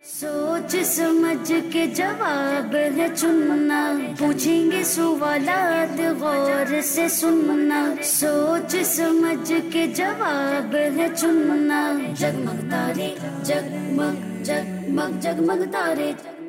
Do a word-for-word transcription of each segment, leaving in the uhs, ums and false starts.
सोच समझ के जवाब है चुनना, पूछेंगे सवालात गौर से सुनना। सोच समझ के जवाब है चुनना, जगमग तारे जगमग जगमग जगमग तारे।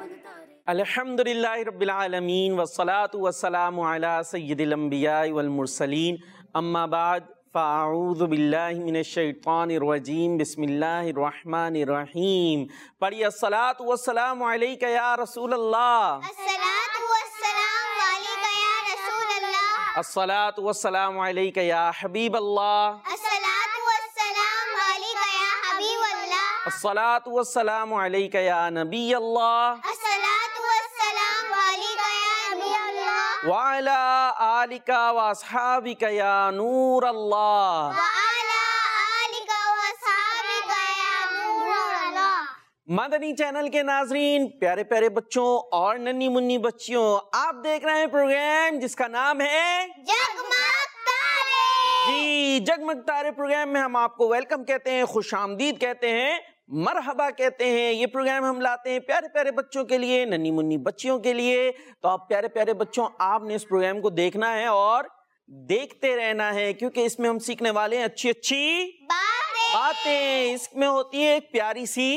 अल्हम्दुलिल्लाहि रब्बिल आलमीन वस्सलातु वस्सलामु अला सय्यिदिल अंबिया वल मुरसलीन, अम्मा बाद फ़अऊज़ु बिल्लाहि मिनश शैतानिर रजीम, बिस्मिल्लाहिर रहमानिर रहीम। पढ़िए अस्सलातु वस्सलामु अलैका या रसूल अल्लाह, अस्सलातु वस्सलामु अलैका या रसूल अल्लाह, अस्सलातु वस्सलामु अलैका या हबीब अल्लाह, अस्सलातु वस्सलामु अलैका या हबीब अल्लाह, अस्सलातु वस्सलामु अलैका या नबी अल्लाह, अस्सलातु वस्सलामु अलैका या नबी अल्लाह, व अला आलिका व अस्हाबिका या नूर अल्लाह, व अला आलिका व अस्हाबिका या नूर अल्लाह। मदनी चैनल के नाजरीन, प्यारे प्यारे बच्चों और नन्ही मुन्नी बच्चियों, आप देख रहे हैं प्रोग्राम जिसका नाम है जगमग तारे। जी, जगमग तारे प्रोग्राम में हम आपको वेलकम कहते हैं, खुशामदीद कहते हैं, मरहबा कहते हैं। ये प्रोग्राम हम लाते हैं प्यारे प्यारे बच्चों के लिए, नन्ही मुन्नी बच्चियों के लिए। तो आप प्यारे प्यारे बच्चों, आपने इस प्रोग्राम को देखना है और देखते रहना है, क्योंकि इसमें हम सीखने वाले हैं अच्छी अच्छी बातें। बातें। इसमें होती है एक प्यारी सी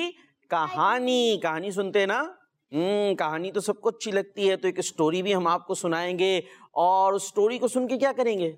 कहानी। कहानी सुनते हैं ना? हम्म कहानी तो सबको अच्छी लगती है, तो एक स्टोरी भी हम आपको सुनाएंगे और उस स्टोरी को सुन के क्या करेंगे?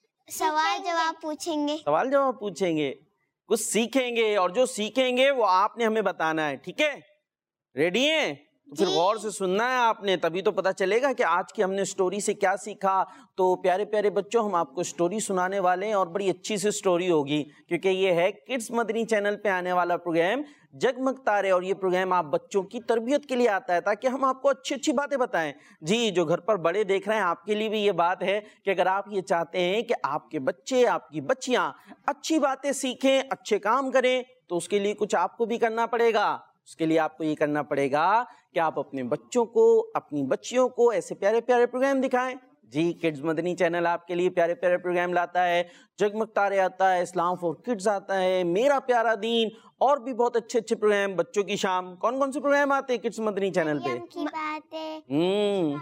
सवाल जवाब पूछेंगे। सवाल जवाब पूछेंगे, कुछ सीखेंगे, और जो सीखेंगे वो आपने हमें बताना है। ठीक है, रेडी हैं? तो फिर गौर से सुनना है आपने, तभी तो पता चलेगा कि आज की हमने स्टोरी से क्या सीखा। तो प्यारे प्यारे बच्चों, हम आपको स्टोरी सुनाने वाले हैं और बड़ी अच्छी सी स्टोरी होगी, क्योंकि ये है किड्स मदनी चैनल पे आने वाला प्रोग्राम जगमग तारे। और ये प्रोग्राम आप बच्चों की तरबियत के लिए आता है, ताकि हम आपको अच्छी अच्छी बातें बताएं। जी, जो घर पर बड़े देख रहे हैं, आपके लिए भी ये बात है कि अगर आप ये चाहते हैं कि आपके बच्चे, आपकी बच्चियां अच्छी बातें सीखें, अच्छे काम करें, तो उसके लिए कुछ आपको भी करना पड़ेगा। उसके लिए आपको ये करना पड़ेगा कि आप अपने बच्चों को, अपनी बच्चियों को ऐसे प्यारे प्यारे प्रोग्राम दिखाएं। जी, किड्स मदनी चैनल आपके लिए प्यारे प्यारे प्रोग्राम लाता है। जगमग तारे आता है, इस्लाम फॉर किड्स आता है, मेरा प्यारा दीन, और भी बहुत अच्छे अच्छे प्रोग्राम। बच्चों की शाम, कौन कौन से प्रोग्राम आते हैं किड्स मदनी चैनल पे? मरियम की बातें। हम्म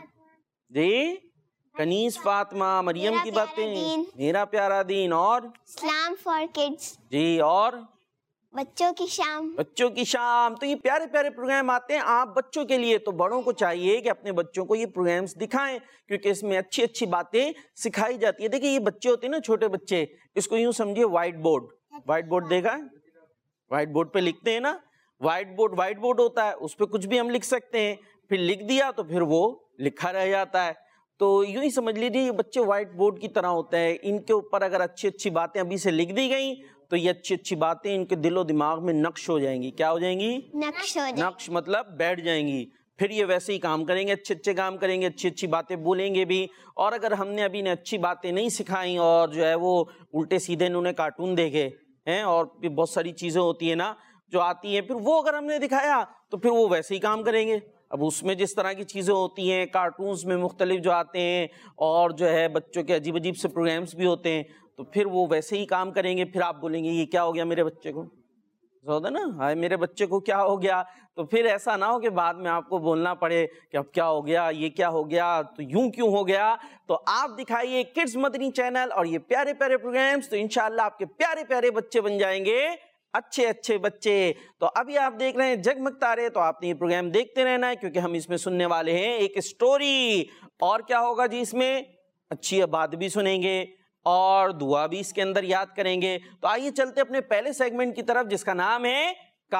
जी, कनीस फातिमा, मरियम मेरा की प्यारा बातें, दीन। मेरा प्यारा दीन, और इस्लाम फॉर किड्स, जी, और बच्चों की शाम। बच्चों की शाम। तो ये प्यारे प्यारे प्रोग्राम आते हैं आप बच्चों के लिए। तो बड़ों को चाहिए कि अपने बच्चों को ये प्रोग्राम्स दिखाएं, क्योंकि इसमें अच्छी अच्छी बातें सिखाई जाती है। देखिए, ये बच्चे होते हैं ना, छोटे बच्चे, इसको यूं समझिए व्हाइट बोर्ड। व्हाइट बोर्ड देखा है? व्हाइट बोर्ड पे लिखते हैं ना, व्हाइट बोर्ड व्हाइट बोर्ड होता है, उस पर कुछ भी हम लिख सकते हैं। फिर लिख दिया तो फिर वो लिखा रह जाता है। तो यूं ही समझ लीजिए, ये बच्चे व्हाइट बोर्ड की तरह होते हैं। इनके ऊपर अगर अच्छी अच्छी बातें अभी से लिख दी गई, तो ये अच्छी अच्छी बातें इनके दिलो दिमाग में नक्श हो जाएंगी। क्या हो जाएंगी? नक्श हो जाए। नक्श मतलब बैठ जाएंगी। फिर ये वैसे ही काम करेंगे, अच्छे अच्छे काम करेंगे, अच्छी अच्छी बातें बोलेंगे भी। और अगर हमने अभी इन्हें अच्छी बातें नहीं सिखाई और जो है वो उल्टे सीधे इन्होंने कार्टून देखे हैं, और भी बहुत सारी चीजें होती है ना जो आती हैं, फिर वो अगर हमने दिखाया तो फिर वो वैसे ही काम करेंगे। अब उसमें जिस तरह की चीज़ें होती हैं, कार्टून्स में मुख्तलिफ जो आते हैं, और जो है बच्चों के अजीब अजीब से प्रोग्राम्स भी होते हैं, तो फिर वो वैसे ही काम करेंगे। फिर आप बोलेंगे ये क्या हो गया मेरे बच्चे को, होता ना, हाय मेरे बच्चे को क्या हो गया। तो फिर ऐसा ना हो कि बाद में आपको बोलना पड़े कि अब क्या हो गया, ये क्या हो गया, तो यूं क्यों हो गया। तो आप दिखाइए किड्स मदनी चैनल और ये प्यारे प्यारे प्रोग्राम्स, तो इंशाल्लाह आपके प्यारे प्यारे बच्चे बन जाएंगे अच्छे अच्छे बच्चे। तो अभी आप देख रहे हैं जगमग तारे, तो आपने ये प्रोग्राम देखते रहना है, क्योंकि हम इसमें सुनने वाले हैं एक स्टोरी। और क्या होगा जी, इसमें अच्छी बात भी सुनेंगे और दुआ भी इसके अंदर याद करेंगे। तो आइए चलते अपने पहले सेगमेंट की तरफ, जिसका नाम है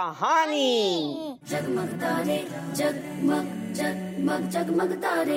कहानी। जगमग तारे जगमग जगमग जगमग तारे।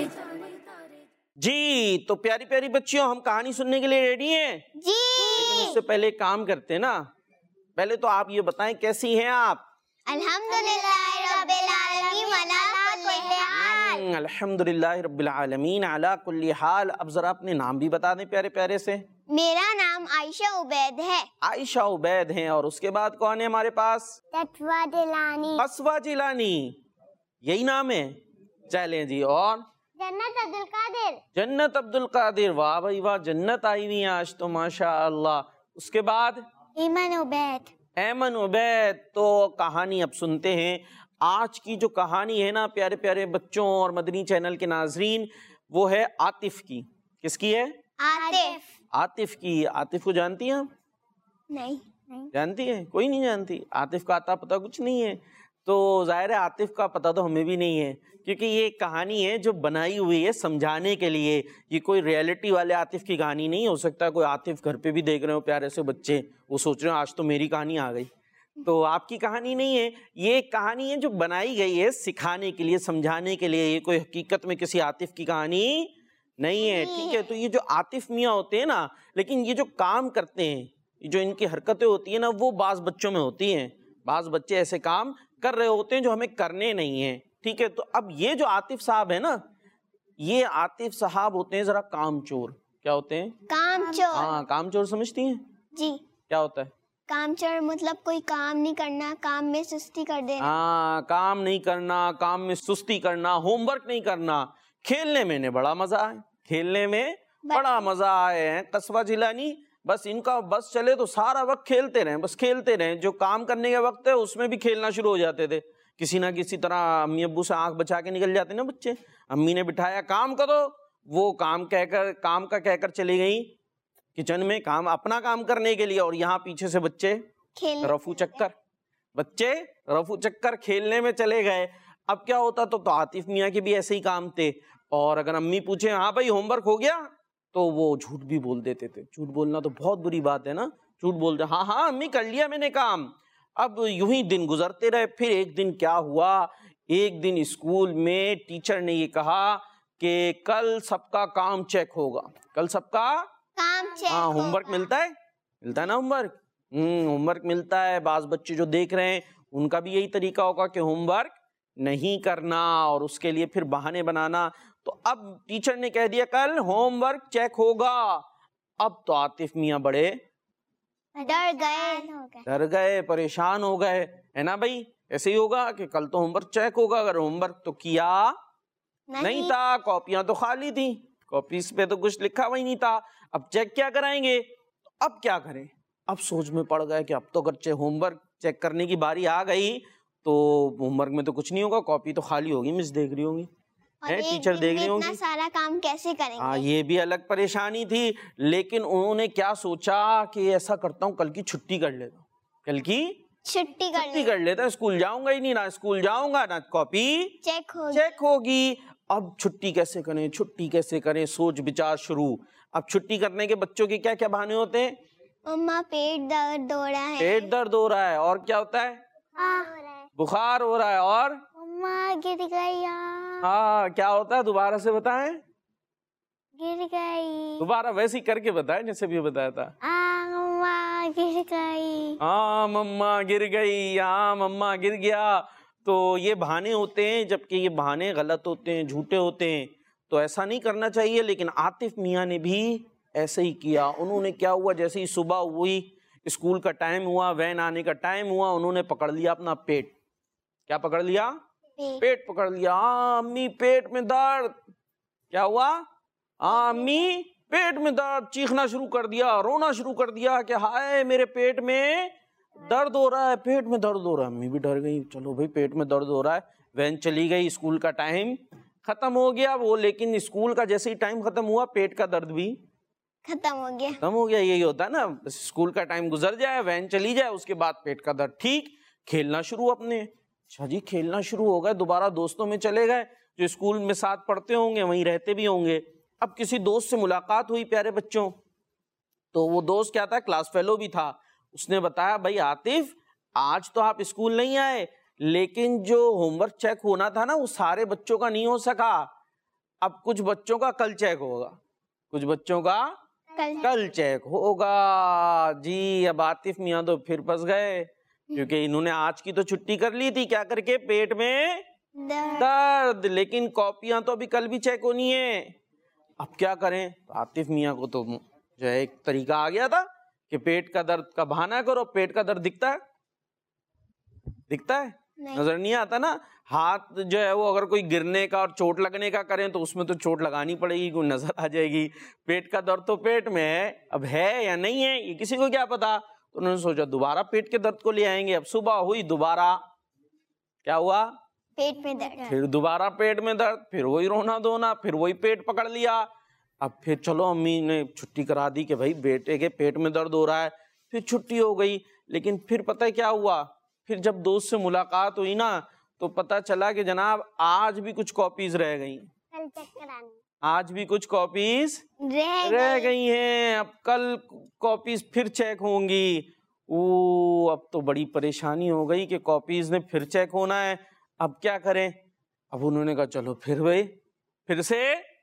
जी, तो प्यारी प्यारी बच्चियों, हम कहानी सुनने के लिए रेडी हैं? जी। लेकिन उससे पहले एक काम करते हैं ना, पहले तो आप ये बताएं कैसी हैं आप? अल्हम्दुलिल्लाह रब्बिल आलमीन अला कुल्ली हाल। अल्हम्दुलिल्लाह रब्बिल आलमीन अला कुल्ली हाल। अब जरा अपने नाम भी बता दें प्यारे प्यारे से। मेरा नाम आयशा उबैद है। आयशा उबैद हैं, और उसके बाद कौन है हमारे पास? तत्वा दिलानी। असवा जिलानी, यही नाम है? चलें जी, और जन्नत अब्दुल कादिर। जन्नत अब्दुल कादिर, वाह भाई वाह, जन्नत आई हुई है आज तो माशाअल्लाह। उसके बाद ईमान उबैद। ऐमन उबैद। तो कहानी अब सुनते हैं। آج کی جو کہانی ہے نا پیارے پیارے بچوں اور مدنی چینل کے ناظرین، وہ ہے عاطف کی. کس کی ہے؟ عاطف. عاطف کی. عاطف کو جانتی ہیں آپ؟ نہیں نہیں جانتی ہے؟ کوئی نہیں جانتی. عاطف کا آتا پتہ کچھ نہیں ہے. تو ظاہر ہے عاطف کا پتہ تو ہمیں بھی نہیں ہے، کیونکہ یہ ایک کہانی ہے جو بنائی ہوئی ہے سمجھانے کے لیے. یہ کوئی ریئلٹی والے عاطف کی کہانی نہیں. ہو سکتا ہے کوئی عاطف گھر پہ بھی دیکھ رہے ہو پیارے سے بچے، وہ سوچ رہے ہو آج تو میری کہانی آ گئی. تو آپ کی کہانی نہیں ہے، یہ ایک کہانی ہے جو بنائی گئی ہے سکھانے کے لیے، سمجھانے کے لیے. یہ کوئی حقیقت میں کسی عاطف کی کہانی نہیں ہے. ٹھیک ہے. تو یہ جو عاطف میاں ہوتے ہیں نا، لیکن یہ جو کام کرتے ہیں، جو ان کی حرکتیں ہوتی ہیں نا، وہ بعض بچوں میں ہوتی ہیں. بعض بچے ایسے کام کر رہے ہوتے ہیں جو ہمیں کرنے نہیں ہیں. ٹھیک ہے. تو اب یہ جو عاطف صاحب ہے نا، یہ عاطف صاحب ہوتے ہیں ذرا کام چور. کیا ہوتے ہیں؟ کام چور. ہاں، کام چور سمجھتی ہیں؟ جی. کیا ہوتا ہے کام چور؟ مطلب کوئی کام نہیں کرنا، کام میں سستی کر دینا. ہاں، کام نہیں کرنا، کام میں سستی کرنا، ہوم ورک نہیں کرنا. کھیلنے میں نے بڑا مزہ آئے، کھیلنے میں بڑا مزہ آئے ہیں. قصبہ جیلانی بس ان کا بس چلے تو سارا وقت کھیلتے رہیں، بس کھیلتے رہیں. جو کام کرنے کا وقت ہے اس میں بھی کھیلنا شروع ہو جاتے تھے. کسی نہ کسی طرح امی ابو سے آنکھ بچا کے نکل جاتے نا بچے. امی نے بٹھایا کام کرو، وہ کام کہہ کر کام کا کہہ کر چلی گئی کچن میں کام اپنا کام کرنے کے لیے، اور یہاں پیچھے سے بچے رفو چکر بچے رفو چکر کھیلنے میں چلے گئے. اب کیا ہوتا تو تو عاطف میاں کے بھی ایسے ہی کام تھے. اور اگر امی پوچھیں ہاں بھائی ہوم ورک ہو گیا، تو وہ جھوٹ بھی بول دیتے تھے. جھوٹ بولنا تو بہت بری بات ہے نا. جھوٹ بولتے ہاں ہاں امی کر لیا میں نے کام. اب یوں ہی دن گزرتے رہے. پھر ایک دن کیا ہوا، ایک دن اسکول میں ٹیچر نے یہ کہا کہ کل سب کا کام چیک ہوگا. کل سب کا کام چیک. ہاں، ہوم ورک ملتا ہے ملتا ہے نا ہوم ورک. ہوں ہوم ورک ملتا ہے. بعض بچے جو دیکھ رہے ہیں ان کا بھی یہی طریقہ ہوگا کہ ہوم ورک نہیں کرنا اور اس کے لیے پھر بہانے بنانا. تو اب ٹیچر نے کہہ دیا کل ہوم ورک چیک ہوگا. اب تو عاطف میاں بڑے ڈر گئے ڈر گئے پریشان ہو گئے. ہے نا بھائی، ایسے ہی ہوگا کہ کل تو ہوم ورک چیک ہوگا. اگر ہوم ورک تو کیا نہیں تھا، کاپیاں تو خالی تھیں، کاپیز پہ تو کچھ لکھا ہوا ہی نہیں تھا. اب چیک کیا کرائیں گے؟ اب کیا کریں؟ اب سوچ میں پڑ گئے کہ اب تو اگر ہوم ورک چیک کرنے کی باری آ گئی تو ہوم ورک میں تو کچھ نہیں ہوگا، کاپی تو خالی ہوگی، مس دیکھ رہی ہوں گی، ٹیچر دیکھ رہی ہوں گی. سارا کام کیسے کریں گے؟ ہاں، یہ بھی الگ پریشانی تھی. لیکن انہوں نے کیا سوچا کہ ایسا کرتا ہوں کل کی چھٹی کر لیتا ہوں، کل کی چھٹی چھٹی کر لیتا ہوں. اسکول جاؤں گا ہی نہیں، نہ اسکول جاؤں گا نہ کاپی چیک ہوگی چیک ہوگی. اب چھٹی کیسے کریں چھٹی کیسے کریں سوچ بچار شروع. اب چھٹی کرنے کے بچوں کے کیا کیا بہانے ہوتے ہیں؟ مما پیٹ درد ہو رہا ہے، پیٹ درد ہو رہا ہے، اور کیا ہوتا ہے؟ بخار ہو رہا ہے، اور مما گر گئی، ہاں کیا ہوتا ہے؟ دوبارہ سے بتائیں. گر گئی. دوبارہ ویسے ہی کر کے بتائیں جیسے بھی بتایا تھا. مما گر گئی. ہاں مما گر گئی، ہاں مما گر گیا. تو یہ بہانے ہوتے ہیں، جبکہ یہ بہانے غلط ہوتے ہیں، جھوٹے ہوتے ہیں. تو ایسا نہیں کرنا چاہیے. لیکن عاطف میاں نے بھی ایسے ہی کیا. انہوں نے کیا ہوا، جیسے ہی صبح ہوئی، اسکول کا ٹائم ہوا، وین آنے کا ٹائم ہوا، انہوں نے پکڑ لیا اپنا پیٹ. کیا پکڑ لیا؟ پیٹ پکڑ لیا. ہاں امی پیٹ میں درد. کیا ہوا؟ ہاں امی پیٹ میں درد. چیخنا شروع کر دیا، رونا شروع کر دیا کہ ہائے میرے پیٹ میں درد ہو رہا ہے، پیٹ میں درد ہو رہا ہے. امی بھی ڈر گئی. چلو بھائی پیٹ میں درد ہو رہا ہے. وین چلی گئی، اسکول کا ٹائم ختم ہو گیا وہ. لیکن اسکول کا جیسے ہی ٹائم ختم ہوا، پیٹ کا درد بھی ختم ہو گیا ختم ہو گیا. یہی ہوتا ہے نا، اسکول کا ٹائم گزر جائے، وین چلی جائے، اس کے بعد پیٹ کا درد ٹھیک. کھیلنا شروع اپنے. اچھا جی، کھیلنا شروع ہو گئے. دوبارہ دوستوں میں چلے گئے جو اسکول میں ساتھ پڑھتے ہوں گے، وہیں رہتے بھی ہوں گے. اب کسی دوست سے ملاقات ہوئی پیارے بچوں. تو وہ دوست کیا تھا؟ کلاس فیلو بھی تھا. اس نے بتایا بھائی عاطف، آج تو آپ اسکول نہیں آئے، لیکن جو ہوم ورک چیک ہونا تھا نا، وہ سارے بچوں کا نہیں ہو سکا. اب کچھ بچوں کا کل چیک ہوگا، کچھ بچوں کا کل چیک ہوگا. جی اب عاطف میاں تو پھر پھنس گئے، کیونکہ انہوں نے آج کی تو چھٹی کر لی تھی. کیا کر کے؟ پیٹ میں درد. لیکن کاپیاں تو ابھی کل بھی چیک ہونی ہے. اب کیا کریں؟ عاطف میاں کو تو جو ہے ایک طریقہ آ گیا تھا کہ پیٹ کا درد کا بہانہ کرو. پیٹ کا درد دکھتا ہے دکھتا ہے نظر نہیں آتا نا. ہاتھ جو ہے وہ اگر کوئی گرنے کا اور چوٹ لگنے کا کریں تو اس میں تو چوٹ لگانی پڑے گی، کوئی نظر آ جائے گی. پیٹ کا درد تو پیٹ میں ہے، اب ہے یا نہیں ہے یہ کسی کو کیا پتا. تو انہوں نے سوچا دوبارہ پیٹ کے درد کو لے آئیں گے. اب صبح ہوئی، دوبارہ کیا ہوا؟ پیٹ میں درد. پھر دوبارہ پیٹ میں درد, پھر وہی رونا دھونا, پھر وہی پیٹ پکڑ لیا. اب پھر چلو امی نے چھٹی کرا دی کہ بھائی بیٹے کے پیٹ میں درد ہو رہا ہے, پھر چھٹی ہو گئی. لیکن پھر پتہ ہے کیا ہوا؟ پھر جب دوست سے ملاقات ہوئی نا تو پتہ چلا کہ جناب آج بھی کچھ کاپیز رہ گئی, کل چیک کرانا, آج بھی کچھ کاپیز رہ رہ گئی ہیں. اب کل کاپیز پھر چیک ہوں گی. او اب تو بڑی پریشانی ہو گئی کہ کاپیز نے پھر چیک ہونا ہے, اب کیا کریں؟ اب انہوں نے کہا چلو پھر بھائی پھر سے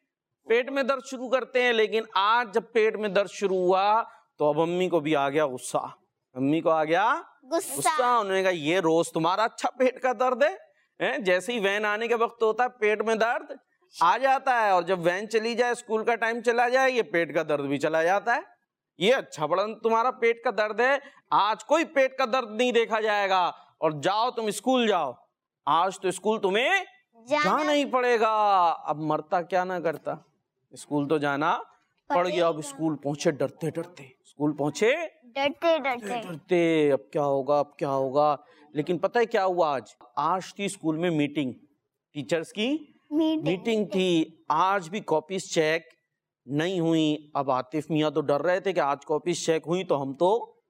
پیٹ میں درد شروع کرتے ہیں. لیکن آج جب پیٹ میں درد شروع ہوا تو اب امی کو بھی آ گیا غصہ, امی کو آ گیا غصہ. غصہ. انہوں نے کہا یہ روز تمہارا اچھا پیٹ کا درد ہے, جیسے ہی وین آنے کے وقت ہوتا ہے پیٹ میں درد آ جاتا ہے, اور جب وین چلی جائے اسکول کا ٹائم چلا جائے یہ پیٹ کا درد بھی چلا جاتا ہے. یہ اچھا بڑا تمہارا پیٹ کا درد ہے, آج کوئی پیٹ کا درد نہیں دیکھا جائے گا, اور جاؤ تم اسکول جاؤ, آج تو اسکول تمہیں جانا ہی پڑے گا. اب مرتا کیا نہ کرتا, اسکول تو جانا پڑ گیا. اب اسکول پہنچے ڈرتے ڈرتے, اسکول پہنچے ڈرتے ڈرتے ڈرتے اب کیا ہوگا اب کیا ہوگا. لیکن پتہ ہے کیا ہوا؟ آج آج تھی اسکول میں میٹنگ, ٹیچرز کی میٹنگ تھی. آج بھی کاپیز چیک نہیں ہوئی. اب عاطف میاں تو ڈر رہے تھے کہ آج کاپیز چیک ہوئی تو ہم تو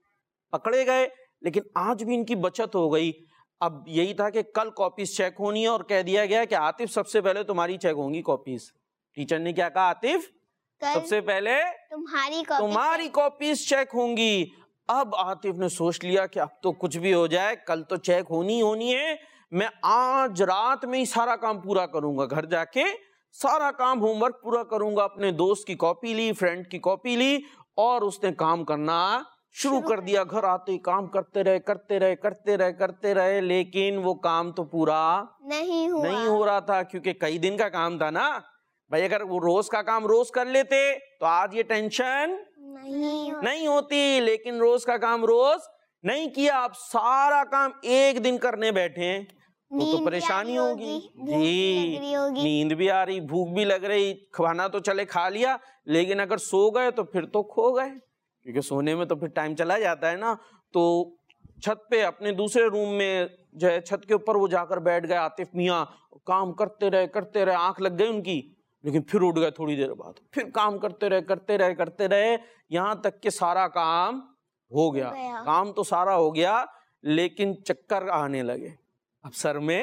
پکڑے گئے, لیکن آج بھی ان کی بچت ہو گئی. اب یہی تھا کہ کل کاپیز چیک ہونی ہے, اور کہہ دیا گیا کہ عاطف سب سے پہلے تمہاری چیک ہوں گی کاپیز. ٹیچر نے کیا کہا؟ عاطف سب سے پہلے تمہاری تمہاری کاپیز چیک ہوں گی. اب عاطف نے سوچ لیا کہ اب تو کچھ بھی ہو جائے کل تو چیک ہونی ہونی ہے, میں آج رات میں ہی سارا کام پورا کروں گا, گھر جا کے سارا کام ہوم ورک پورا کروں گا. اپنے دوست کی کاپی لی, فرینڈ کی کاپی لی, اور اس نے کام کرنا شروع کر دیا. گھر آتے ہی کام کرتے رہے کرتے رہے کرتے رہے کرتے رہے لیکن وہ کام تو پورا نہیں ہوا نہیں ہو رہا تھا, کیونکہ کئی دن کا کام تھا نا بھائی. اگر وہ روز کا کام روز کر لیتے تو آج یہ ٹینشن نہیں نہیں ہوتی, لیکن روز کا کام روز نہیں کیا. اب سارا کام ایک دن کرنے بیٹھے ہیں تو تو پریشانی ہوگی. جی نیند بھی آ رہی, بھوک بھی لگ رہی, کھانا تو چلے کھا لیا, لیکن اگر سو گئے تو پھر تو کھو گئے, کیونکہ سونے میں تو پھر ٹائم چلا جاتا ہے نا. تو چھت پہ اپنے دوسرے روم میں جو ہے چھت کے اوپر وہ جا کر بیٹھ گئے عاطف میاں. کام کرتے رہے کرتے رہے, آنکھ لگ گئی ان کی, لیکن پھر اٹھ گئے تھوڑی دیر بعد, پھر کام کرتے رہے کرتے رہے کرتے رہے یہاں تک کہ سارا کام ہو گیا. کام تو سارا ہو گیا لیکن چکر آنے لگے. اب سر میں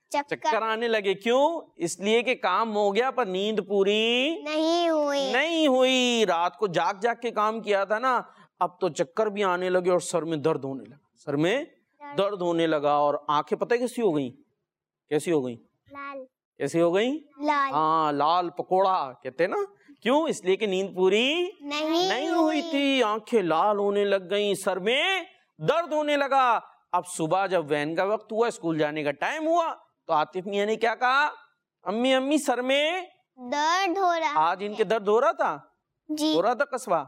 چکر آنے لگے. کیوں؟ اس لیے کہ کام ہو گیا پر نیند پوری نہیں ہوئی نہیں ہوئی. رات کو جاگ جاگ کے کام کیا تھا نا, اب تو چکر بھی آنے لگے اور سر میں درد ہونے لگا, سر میں درد ہونے لگا. اور آنکھیں پتہ کیسی ہو گئیں, کیسی ہو گئیں لال کیسی ہو گئیں لال ہاں لال پکوڑا کہتے نا. کیوں؟ اس لیے کہ نیند پوری نہیں نہیں ہوئی تھی. آنکھیں لال ہونے لگ گئیں, سر میں درد ہونے لگا. اب صبح جب وین کا وقت ہوا, اسکول جانے کا ٹائم ہوا, تو عاطف میاں نے کیا کہا؟ امی امی سر میں درد ہو رہا. آج ان کے درد ہو رہا تھا جی ہو رہا تھا قصبہ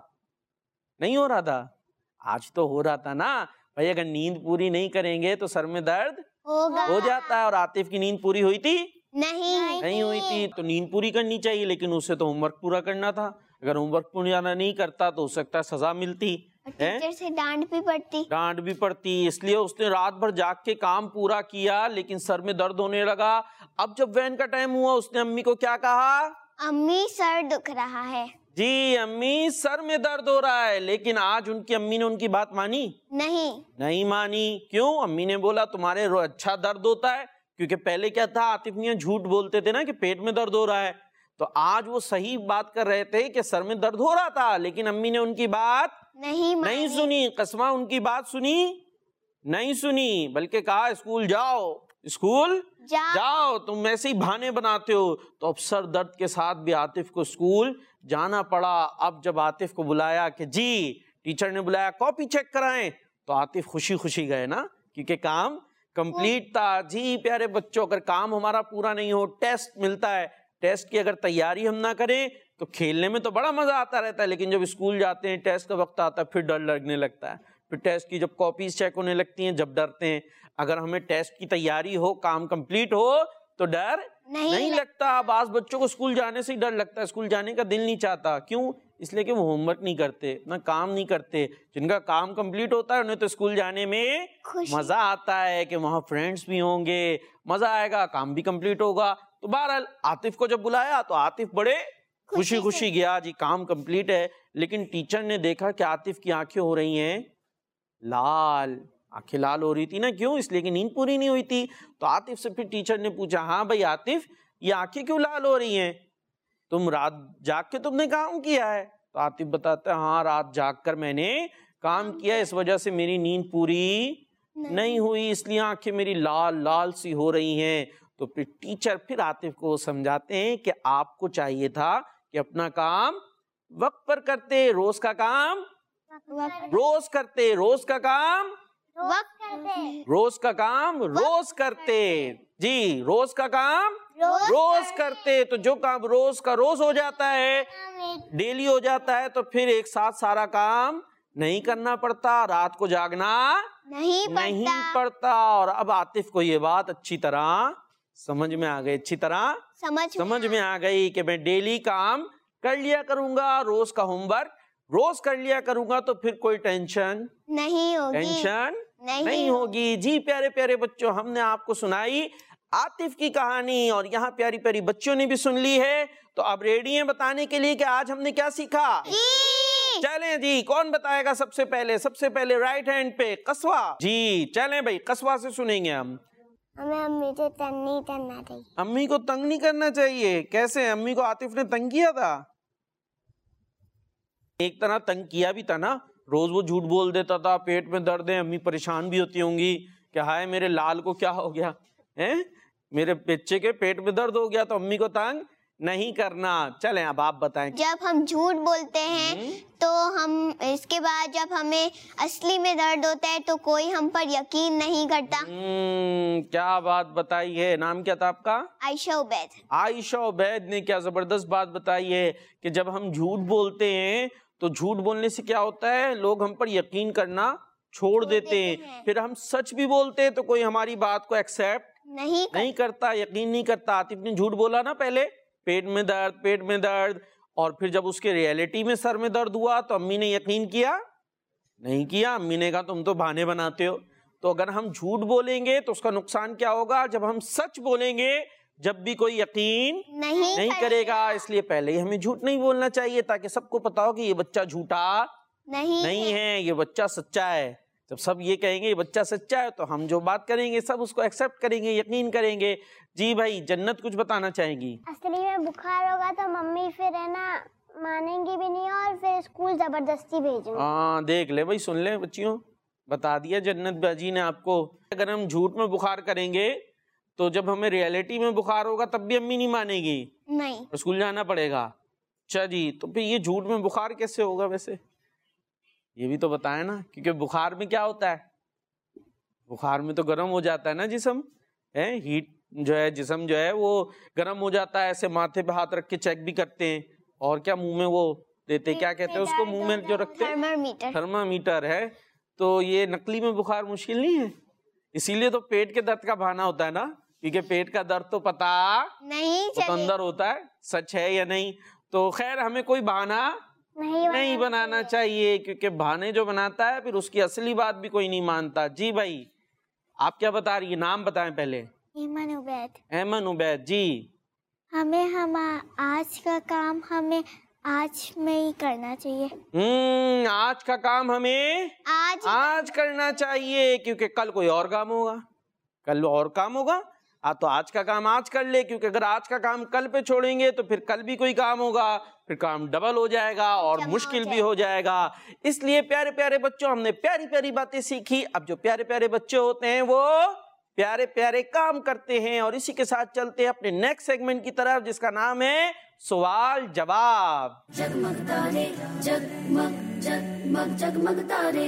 نہیں ہو رہا تھا, آج تو ہو رہا تھا نا بھائی. اگر نیند پوری نہیں کریں گے تو سر میں درد ہوگا ہو جاتا ہے. اور عاطف کی نیند پوری ہوئی تھی نہیں نہیں ہوئی تھی. تو نیند پوری کرنی چاہیے, لیکن اسے تو ہوم ورک پورا کرنا تھا. اگر ہوم ورک پورا نہیں کرتا تو ہو سکتا ہے سزا ملتی, ٹیچر سے ڈانٹ بھی پڑتی ڈانٹ بھی پڑتی. اس لیے اس نے رات بھر جاگ کے کام پورا کیا لیکن سر میں درد ہونے لگا. اب جب وین کا ٹائم ہوا اس نے امی کو کیا کہا؟ امی سر دکھ رہا ہے. جی امی سر میں درد ہو رہا ہے. لیکن آج ان کی امی نے ان کی بات مانی نہیں نہیں مانی. کیوں؟ امی نے بولا تمہارے اچھا درد ہوتا ہے, کیونکہ پہلے کیا تھا عاطف میاں جھوٹ بولتے تھے نا کہ پیٹ میں درد ہو رہا ہے. تو آج وہ صحیح بات کر رہے تھے کہ سر میں درد ہو رہا تھا, لیکن امی نے ان کی بات نہیں نہیں سنی. قسمہ ان کی بات سنی نہیں سنی, بلکہ کہا اسکول جاؤ اسکول جاؤ, تم ایسے ہی بہانے بناتے ہو. تو اب سر درد کے ساتھ بھی عاطف کو اسکول جانا پڑا. اب جب عاطف کو بلایا کہ جی ٹیچر نے بلایا کاپی چیک کرائیں, تو عاطف خوشی خوشی گئے نا, کیونکہ کام کمپلیٹ تھا. جی پیارے بچوں, اگر کام ہمارا پورا نہیں ہو, ٹیسٹ ملتا ہے, ٹیسٹ کی اگر تیاری ہم نہ کریں تو کھیلنے میں تو بڑا مزہ آتا رہتا ہے, لیکن جب اسکول جاتے ہیں ٹیسٹ کا وقت آتا ہے پھر ڈر لگنے لگتا ہے. پھر ٹیسٹ کی جب کاپیز چیک ہونے لگتی ہیں جب ڈرتے ہیں. اگر ہمیں ٹیسٹ کی تیاری ہو, کام کمپلیٹ ہو تو ڈر نہیں لگتا. بعض بچوں کو اسکول جانے سے ہی ڈر لگتا ہے, اسکول جانے کا دل نہیں چاہتا. کیوں؟ اس لیے کہ وہ ہوم ورک نہیں کرتے، اپنا کام نہیں کرتے. جن کا کام کمپلیٹ ہوتا ہے انہیں تو اسکول جانے میں مزہ آتا ہے کہ وہاں فرینڈس بھی ہوں گے، مزہ آئے گا، کام بھی کمپلیٹ ہوگا. تو بہرحال عاطف کو جب بلایا تو عاطف بڑے خوشی خوشی گیا، جی کام کمپلیٹ ہے. لیکن ٹیچر نے دیکھا کہ عاطف کی آنکھیں ہو رہی ہیں لال، آنکھیں لال ہو رہی تھی نا، کیوں؟ اس لیے کہ نیند پوری نہیں ہوئی تھی. تو عاطف سے پھر ٹیچر نے پوچھا، ہاں بھائی عاطف یہ آنکھیں کیوں لال ہو رہی ہیں؟ تم رات جاگ کے تم نے کام کیا ہے؟ تو عاطف بتاتا ہے ہاں رات جاگ کر میں نے کام کیا، اس وجہ سے میری نیند پوری نہیں ہوئی، اس لیے آنکھیں میری لال لال سی ہو رہی ہیں. تو پھر ٹیچر پھر عاطف کو سمجھاتے ہیں کہ آپ کو چاہیے تھا کہ اپنا کام وقت پر کرتے، روز کا کام روز کرتے، روز کا کام وقت کرتے، روز کا کام روز کرتے، جی روز کا کام روز کرتے. تو جو کام روز کا روز ہو جاتا ہے، ڈیلی ہو جاتا ہے، تو پھر ایک ساتھ سارا کام نہیں کرنا پڑتا، رات کو جاگنا نہیں پڑتا. اور اب عاطف کو یہ بات اچھی طرح سمجھ میں آ گئی، اچھی طرح سمجھ میں آ گئی کہ میں ڈیلی کام کر لیا کروں گا، روز کا ہوم ورک روز کر لیا کروں گا، تو پھر کوئی ٹینشن نہیں ہوگی ٹینشن نہیں ہوگی. جی پیارے پیارے بچوں، ہم نے آپ کو سنائی عاطف کی کہانی، اور یہاں پیاری پیاری بچوں نے بھی سن لی ہے. تو اب ریڈی ہیں بتانے کے لیے کہ آج ہم نے کیا سیکھا؟ چلیں جی، کون بتائے گا سب سے پہلے؟ سب سے پہلے رائٹ ہینڈ پہ قصوہ. جی چلیں بھائی، قصوہ سے سنیں گے ہم. ہمیں امی سے تنگ نہیں کرنا چاہیے. امی کو تنگ نہیں کرنا چاہیے؟ کیسے؟ امی کو عاطف نے تنگ کیا تھا؟ ایک طرح تنگ کیا بھی تھا نا، روز وہ جھوٹ بول دیتا تھا، پیٹ میں درد ہے، امی پریشان بھی ہوتی ہوں گی کہ ہائے میرے لال کو کیا ہو گیا ہے، میرے بچے کے پیٹ میں درد ہو گیا. تو امی کو تنگ نہیں کرنا. چلیں اب آپ بتائیں. جب ہم جھوٹ بولتے ہیں تو ہم اس کے بعد جب ہمیں اصلی میں درد ہوتا ہے تو کوئی ہم پر یقین نہیں کرتا. کیا بات بتائی ہے. نام کیا تھا آپ کا؟ عائشہ عبید. عائشہ عبید نے کیا زبردست بات بتائی ہے کہ جب ہم جھوٹ بولتے ہیں تو جھوٹ بولنے سے کیا ہوتا ہے، لوگ ہم پر یقین کرنا چھوڑ دیتے ہیں. پھر ہم سچ بھی بولتے ہیں تو کوئی ہماری بات کو ایکسیپٹ نہیں نہیں کرتا، یقین نہیں کرتا. عاطف نے جھوٹ بولا نا پہلے، پیٹ میں درد پیٹ میں درد، اور پھر جب اس کے ریئلٹی میں سر میں درد ہوا تو امی نے یقین کیا نہیں کیا. امی نے کہا تم تو بہانے بناتے ہو. تو اگر ہم جھوٹ بولیں گے تو اس کا نقصان کیا ہوگا؟ جب ہم سچ بولیں گے جب بھی کوئی یقین نہیں, نہیں کرے گا. اس لیے پہلے ہی ہمیں جھوٹ نہیں بولنا چاہیے تاکہ سب کو پتا ہو کہ یہ بچہ جھوٹا نہیں, نہیں ہے، یہ بچہ سچا ہے. جب سب یہ کہیں گے یہ بچہ سچا ہے تو ہم جو بات کریں گے سب اس کو ایکسپٹ کریں گے، یقین کریں گے. جی بھائی جنت کچھ بتانا چاہیں گی؟ اصلی میں بخار ہوگا تو ممی پھر ہے نا مانیں گی بھی نہیں اور پھر اسکول زبردستی بھیجیں گے. ہاں دیکھ لے بھائی، سن لے بچیوں، بتا دیا جنت باجی نے آپ کو. اگر ہم جھوٹ میں بخار کریں گے تو جب ہمیں ریئلٹی میں بخار ہوگا تب بھی امی نہیں مانے گی، نہیں، اسکول جانا پڑے گا. اچھا جی، تو پھر یہ جھوٹ میں بخار کیسے ہوگا؟ ویسے یہ بھی تو بتائیں نا، کیونکہ بخار میں کیا ہوتا ہے؟ بخار میں تو گرم ہو جاتا ہے نا جسم، ہے ہیٹ جو ہے جسم جو ہے وہ گرم ہو جاتا ہے. ایسے ماتھے پہ ہاتھ رکھ کے چیک بھی کرتے ہیں، اور کیا منہ میں وہ دیتے، کیا کہتے ہیں اس کو منہ میں جو رکھتے ہیں؟ تھرمامیٹر. تھرمامیٹر ہے. تو یہ نقلی میں بخار مشکل نہیں ہے، اسی لیے تو پیٹ کے درد کا بہانہ ہوتا ہے نا، کیونکہ پیٹ کا درد تو پتا نہیں تو اندر ہوتا ہے سچ ہے یا نہیں. تو خیر ہمیں کوئی بہانہ نہیں بنانا چاہیے، کیونکہ بہانے جو بناتا ہے پھر اس کی اصلی بات بھی کوئی نہیں مانتا. جی بھائی آپ کیا بتا رہی ہیں؟ نام بتائیں پہلے. ایمن عبید. ایمن عبید جی. ہمیں ہم آج کا کام ہمیں آج میں ہی کرنا چاہیے. ہوں آج کا کام ہمیں آج آج کرنا چاہیے، کیونکہ کل کوئی اور کام ہوگا، کل اور کام ہوگا. آ تو آج کا کام آج کر لے، کیونکہ اگر آج کا کام کل پہ چھوڑیں گے تو پھر کل بھی کوئی کام ہوگا، پھر کام ڈبل ہو جائے گا اور مشکل بھی ہو جائے گا. اس لیے پیارے پیارے بچوں ہم نے پیاری پیاری باتیں سیکھی. اب جو پیارے پیارے بچے ہوتے ہیں وہ پیارے پیارے کام کرتے ہیں، اور اسی کے ساتھ چلتے ہیں اپنے نیکسٹ سیگمنٹ کی طرف جس کا نام ہے سوال جواب. جگمگ تارے جگمگ جگمگ جگمگ تارے.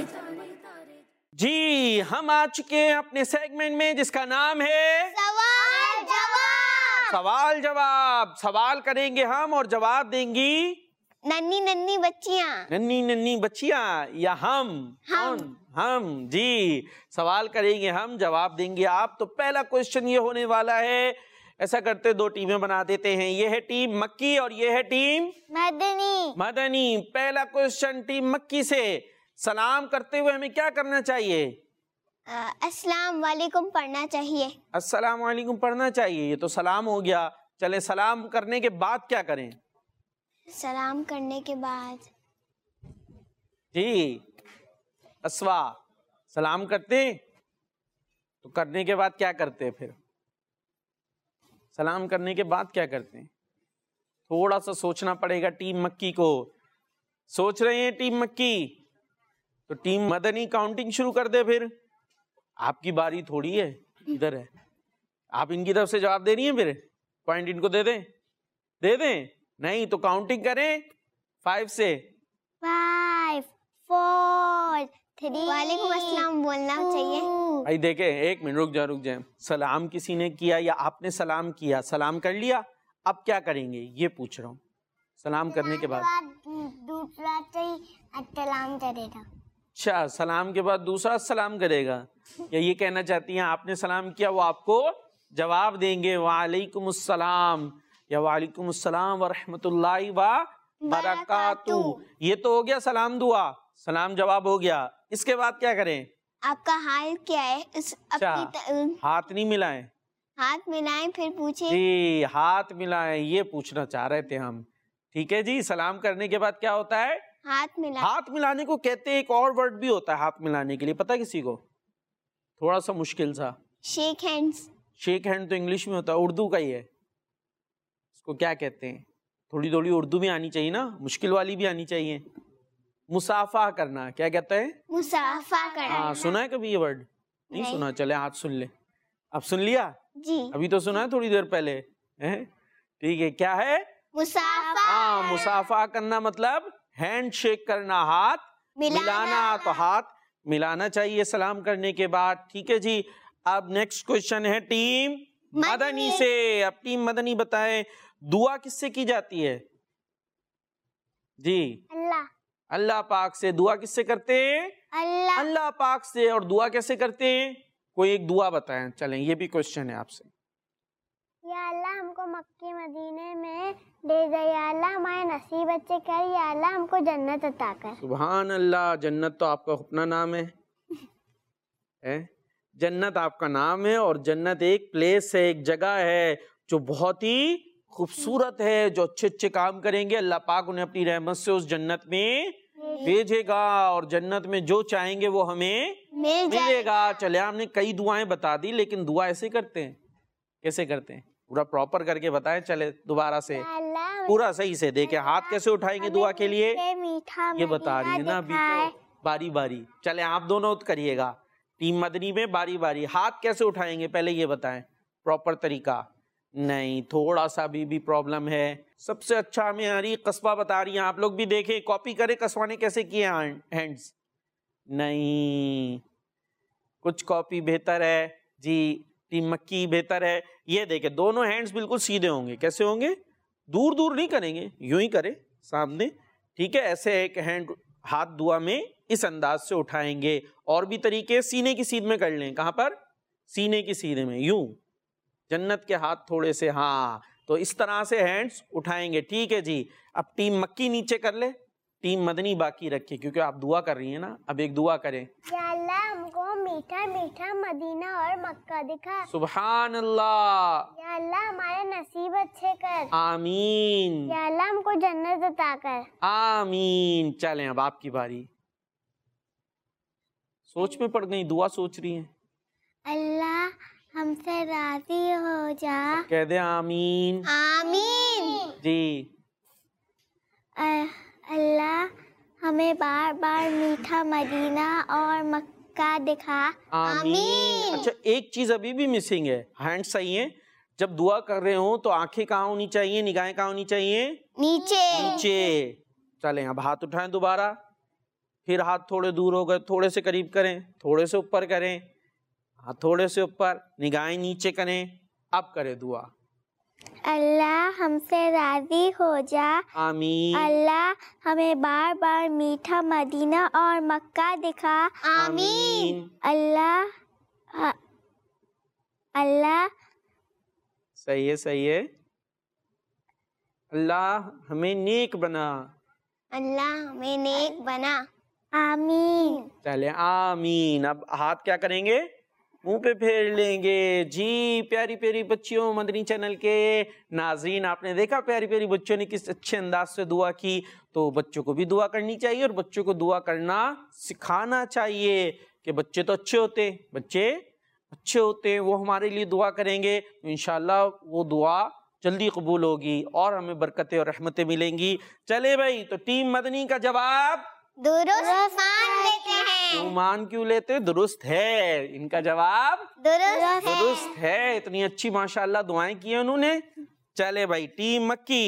جی ہم آ چکے ہیں اپنے سیگمنٹ میں جس کا نام ہے سوال جواب. سوال جواب. سوال کریں گے ہم اور جواب دیں گی ننی ننی بچیاں. ننی ننی بچیاں یا ہم ہم ہم جی سوال کریں گے ہم، جواب دیں گے آپ. تو پہلا کوشچن یہ ہونے والا ہے ایسا کرتے دو ٹیمیں بنا دیتے ہیں. یہ ہے ٹیم مکی اور یہ ہے ٹیم مدنی. مدنی. پہلا کوشچن ٹیم مکی سے. سلام کرتے ہوئے ہمیں کیا کرنا چاہیے؟ السلام علیکم پڑھنا چاہیے. السلام علیکم پڑھنا چاہیے. یہ تو سلام ہو گیا. چلے سلام کرنے کے بعد کیا کریں؟ سلام کرنے کے بعد جی اسوا سلام کرتے تو کرنے کے بعد کیا کرتے؟ پھر سلام کرنے کے بعد کیا کرتے ہیں؟ تھوڑا سا سوچنا پڑے گا ٹیم مکی کو. سوچ رہے ہیں ٹیم مکی؟ تو ٹیم مدنی کاؤنٹنگ شروع کر دے. پھر آپ کی باری تھوڑی ہے, ادھر ہے. آپ ان کی طرف سے جواب دے رہی ہیں, پھر پوائنٹ ان کو دے دیں دے دیں نہیں تو کاؤنٹنگ کریں فائیو سے. Five four three. وعلیکم السلام بولنا چاہیے. بھائی دیکھیں ایک منٹ رک جائیں رک جائیں سلام کسی نے کیا یا آپ نے سلام کیا, سلام کر لیا, اب کیا کریں گے یہ پوچھ رہا ہوں. سلام کرنے کے بعد دوسرا سلام کرے گا. اچھا سلام کے بعد دوسرا سلام کرے گا, یا یہ کہنا چاہتی ہیں آپ نے سلام کیا وہ آپ کو جواب دیں گے وعلیکم السلام یا وعلیکم السلام ورحمۃ اللہ وبرکاتہ. یہ تو ہو گیا سلام دعا, سلام جواب ہو گیا. اس کے بعد کیا کریں؟ آپ کا حال کیا ہے؟ اس اپنی ہاتھ نہیں ملائیں, ہاتھ ملائیں پھر پوچھیں. جی ہاتھ ملائیں یہ پوچھنا چاہ رہے تھے ہم. ٹھیک ہے جی. سلام کرنے کے بعد کیا ہوتا ہے؟ ہاتھ ملائیں. ہاتھ ملانے کو کہتے ہیں, ایک اور ورڈ بھی ہوتا ہے ہاتھ ملانے کے لیے, پتہ کسی کو؟ تھوڑا سا مشکل سا. Shake hands. شیک ہینڈ تو انگلش میں ہوتا ہے, اردو کا ہی ہے. اس کو کیا کہتے ہیں؟ تھوڑی تھوڑی اردو بھی آنی چاہیے نا, مشکل والی بھی آنی چاہیے. مصافحہ کرنا کیا کہتا ہے؟ مصافحہ کرنا. ہاں سنا ہے کبھی یہ ورڈ؟ نہیں سنا. چلے ہاتھ سن لے. اب سن لیا؟ جی ابھی تو سنا ہے تھوڑی دیر پہلے. ٹھیک ہے, کیا ہے؟ مصافحہ. ہاں مصافحہ کرنا مطلب ہینڈ شیک کرنا, ہاتھ ملانا. تو ہاتھ ملانا چاہیے سلام کرنے کے بعد. ٹھیک ہے جی. اب نیکسٹ کوشچن ہے ٹیم مدنی سے. اب ٹیم مدنی بتائیں دعا کس سے کی جاتی ہے؟ جی اللہ. اللہ پاک سے. دعا کس سے کرتے ہیں؟ اللہ. اللہ پاک سے. اور دعا کیسے کرتے ہیں؟ کوئی ایک دعا بتائیں. چلیں یہ بھی کوشچن ہے آپ سے. یا اللہ ہم کو مکے مدینے میں دے دے, یا اللہ ہمارے نصیب اچھے کر, یا اللہ ہم کو جنت عطا کر. سبحان اللہ. جنت تو آپ کا اپنا نام ہے, جنت آپ کا نام ہے. اور جنت ایک پلیس ہے, ایک جگہ ہے جو بہت ہی خوبصورت ہے. جو اچھے اچھے کام کریں گے اللہ پاک انہیں اپنی رحمت سے اس جنت میں بھیجے گا, اور جنت میں جو چاہیں گے وہ ہمیں ملے گا. چلے ہم نے کئی دعائیں بتا دی, لیکن دعا ایسے کرتے ہیں. کیسے کرتے ہیں؟ پورا پراپر کر کے بتائیں. چلے دوبارہ سے پورا صحیح سے دیکھیں. ہاتھ کیسے اٹھائیں گے دعا کے لیے یہ بتا رہی ہے نا ابھی تو, باری باری. چلے آپ دونوں کریے گا ٹیم مدنی میں باری باری. ہاتھ کیسے اٹھائیں گے پہلے یہ بتائیں, پراپر طریقہ. نہیں تھوڑا سا بھی بھی پرابلم ہے. سب سے اچھا ہمیں ہری قصبہ بتا رہی ہیں, آپ لوگ بھی دیکھیں, کاپی کریں قصوانے کیسے کیے ہینڈز. نہیں کچھ کاپی بہتر ہے جی, ٹیم مکی بہتر ہے. یہ دیکھیں دونوں ہینڈز بالکل سیدھے ہوں گے. کیسے ہوں گے؟ دور دور نہیں کریں گے, یوں ہی کریں سامنے. ٹھیک ہے, ایسے ایک ہینڈ ہاتھ دعا میں اس انداز سے اٹھائیں گے. اور بھی طریقے سینے کی سیدھ میں کر لیں. کہاں پر؟ سینے کی سیدھے میں, یوں جنت کے ہاتھ تھوڑے سے. ہاں تو اس طرح سے ہینڈز اٹھائیں گے. ٹھیک ہے جی. اب ٹیم مکی نیچے کر لے, ٹیم مدنی باقی رکھے, کیونکہ آپ دعا کر رہی ہیں نا. اب ایک دعا کریں. یا اللہ ہم کو میٹھا میٹھا مدینہ اور مکہ دکھا. سبحان اللہ. یا اللہ ہمارے نصیب اچھے کر. آمین. یا اللہ ہم کو جنت عطا کر. آمین. چلیں اب آپ کی باری. سوچ میں پڑ گئی, دعا سوچ رہی ہیں. اللہ ہم سے راضی ہو جا. کہہ دیں آمین. آمین. جی. اللہ ہمیں بار بار میٹھا مدینہ اور مکہ دکھا. آمین. اچھا ایک چیز ابھی بھی مسنگ ہے. ہینڈ صحیح ہے, جب دعا کر رہے ہوں تو آنکھیں کہاں ہونی چاہیے, نگاہیں کہاں ہونی چاہیے؟ نیچے. نیچے. چلیں اب ہاتھ اٹھائیں دوبارہ. پھر ہاتھ تھوڑے دور ہو گئے, تھوڑے سے قریب کریں, تھوڑے سے اوپر کریں, ہاتھ تھوڑے سے اوپر, نگاہیں نیچے کریں. اب کریں دعا. اللہ ہم سے راضی ہو جا. آمین. اللہ ہمیں بار بار میٹھا مدینہ اور مکہ دکھا. آمین. اللہ اللہ صحیح ہے صحیح ہے. اللہ ہمیں نیک بنا. اللہ ہمیں نیک بنا. آمین. چلے آمین. اب ہاتھ کیا کریں گے؟ منہ پہ پھیر لیں گے. جی پیاری پیاری بچیوں، مدنی چینل کے ناظرین، آپ نے دیکھا پیاری پیاری بچوں نے کس اچھے انداز سے دعا کی. تو بچوں کو بھی دعا کرنی چاہیے اور بچوں کو دعا کرنا سکھانا چاہیے کہ بچے تو اچھے ہوتے ہیں، بچے اچھے ہوتے ہیں، وہ ہمارے لیے دعا کریں گے تو انشاءاللہ وہ دعا جلدی قبول ہوگی اور ہمیں برکتیں اور رحمتیں ملیں گی. چلے بھائی، تو ٹیم مدنی کا جواب درست مان لیتے ہیں. کیوں مان کیوں لیتے؟ درست ہے. ان کا جواب درست ہے. درست ہے. اتنی اچھی ماشاءاللہ دعائیں کی ہیں انہوں نے. چلے بھائی، ٹیم مکی،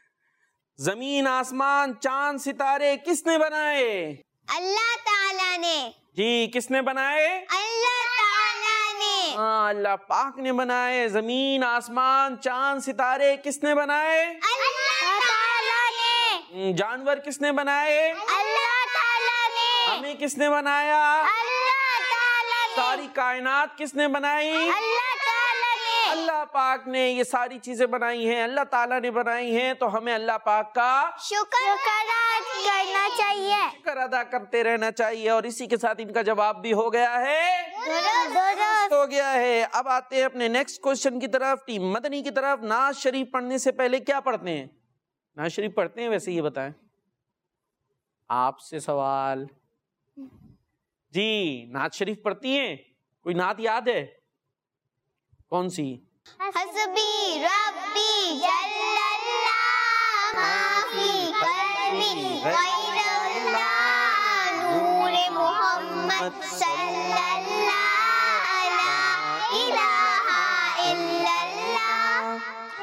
زمین آسمان چاند ستارے کس نے بنائے؟ اللہ تعالیٰ نے. جی کس نے بنائے؟ اللہ تعالیٰ نے. ہاں اللہ پاک نے بنائے. زمین آسمان چاند ستارے کس نے بنائے؟ اللہ تعالیٰ نے. جانور کس نے بنائے؟ اللہ تعالیٰ نے. ہمیں کس نے بنایا؟ اللہ تعالیٰ نے. ساری کائنات کس نے بنائی؟ اللہ تعالیٰ نے. اللہ پاک نے یہ ساری چیزیں بنائی ہیں، اللہ تعالیٰ نے بنائی ہیں. تو ہمیں اللہ پاک کا شکر ادا کرنا چاہیے. شکر ادا کرتے رہنا چاہیے. اور اسی کے ساتھ ان کا جواب بھی ہو گیا ہے، درست. ہو گیا ہے. اب آتے ہیں اپنے نیکسٹ کوشچن کی طرف، ٹیم مدنی کی طرف. نعت شریف پڑھنے سے پہلے کیا پڑھتے ہیں؟ نعت شریف پڑھتے ہیں ویسے یہ بتائیں. آپ سے سوال. جی نعت شریف پڑھتی ہیں؟ کوئی نعت یاد ہے؟ کون سی؟ حسبی ربی جل اللہ ما فی قلبی غیر اللہ نور محمد صلی اللہ لا الہ الا اللہ.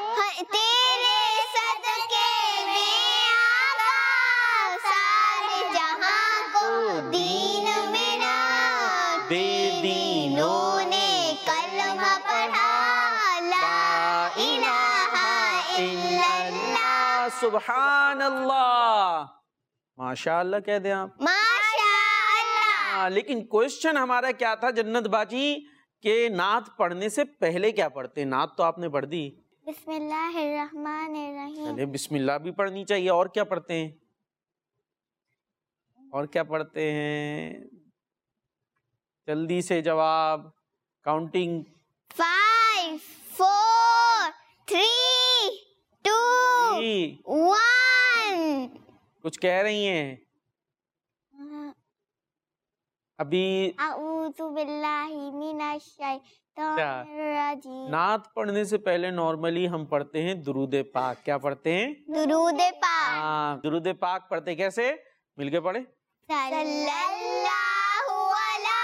تیرے صدقے میں آقا سارے جہاں کو دین ملا. بے دینوں نے کلمہ پڑھا لا الہ الا اللہ. سبحان اللہ. ماشاء اللہ کہہ دیں آپ. ماشاء اللہ. ہاں، لیکن کوشچن ہمارا کیا تھا جنت باجی کہ نعت پڑھنے سے پہلے کیا پڑھتے ہیں؟ نعت تو آپ نے پڑھ دی. بسم اللہ الرحمن الرحیم. چلے بسم اللہ بھی پڑھنی چاہیے. اور کیا پڑھتے ہیں؟ اور کیا پڑھتے ہیں؟ جلدی سے جواب. Counting. Five four three two جی ون. کچھ کہہ رہی ہیں ابھی؟ اعوذ باللہ من الشیطان الرجیم. نعت پڑھنے سے پہلے نارملی ہم پڑھتے ہیں درود پاک. کیا پڑھتے ہیں؟ درود پاک. ہاں درود پاک پڑھتے کیسے؟ مل کے پڑھے. صلی اللہ علی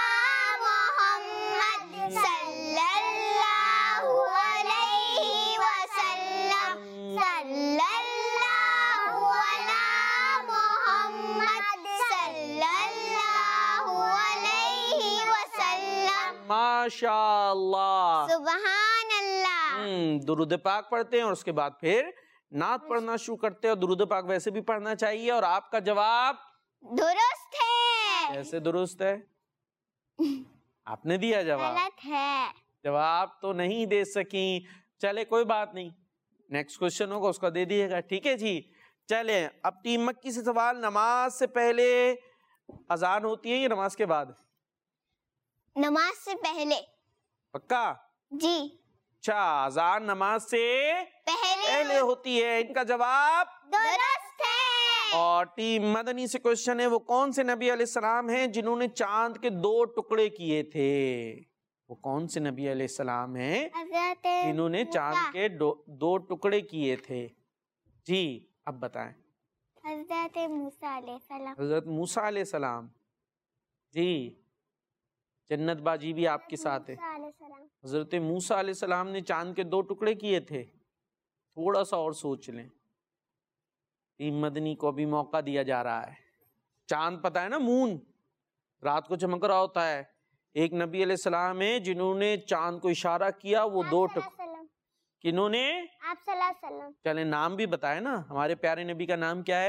محمد صلی اللہ علیہ وسلم. صلی اللہ علی محمد صلی اللہ علیہ وسلم. ماشاء اللہ. سبحان اللہ. ہم، درود پاک پڑھتے ہیں اور اس کے بعد پھر نعت پڑھنا شروع کرتے ہیں. اور درود پاک ویسے بھی پڑھنا چاہیے. اور آپ کا جواب درست ہے. کیسے درست ہے؟ آپ نے دیا جواب. غلط ہے. جواب تو نہیں دے سکیں. چلے کوئی بات نہیں، نیکسٹ کوشچن ہوگا اس کا دے دیے گا. ٹھیک ہے جی. چلیں اب ٹیم مکی سے سوال. نماز سے پہلے اذان ہوتی ہے یا نماز کے بعد؟ نماز سے پہلے. پکا؟ جی اچھا، اذان نماز سے پہلے پہلے ہوتی ہے. ان کا جواب درست ہے. اور ٹیم مدنی سے کوشچن ہے، وہ کون سے نبی علیہ السلام ہیں جنہوں نے چاند کے دو ٹکڑے کیے تھے؟ وہ کون سے نبی علیہ السلام ہیں حضرت جنہوں نے چاند موسیٰ. کے دو, دو ٹکڑے کیے تھے؟ جی اب بتائیں. حضرت موسیٰ علیہ السلام. حضرت موسیٰ علیہ السلام. جی جنت باجی بھی آپ کے ساتھ ہے. موسیٰ علیہ السلام. حضرت موسیٰ علیہ السلام نے چاند کے دو ٹکڑے کیے تھے. تھوڑا سا اور سوچ لیں. ٹیم مدنی کو بھی موقع دیا جا رہا ہے. چاند پتہ ہے نا، مون رات کو چمک رہا ہوتا ہے. ایک نبی علیہ السلام ہے جنہوں نے چاند کو اشارہ کیا، وہ دو ٹکڑے. کنہوں نے؟ آپ صلی اللہ علیہ وسلم. چلے نام بھی بتائے نا. ہمارے پیارے نبی کا نام کیا ہے؟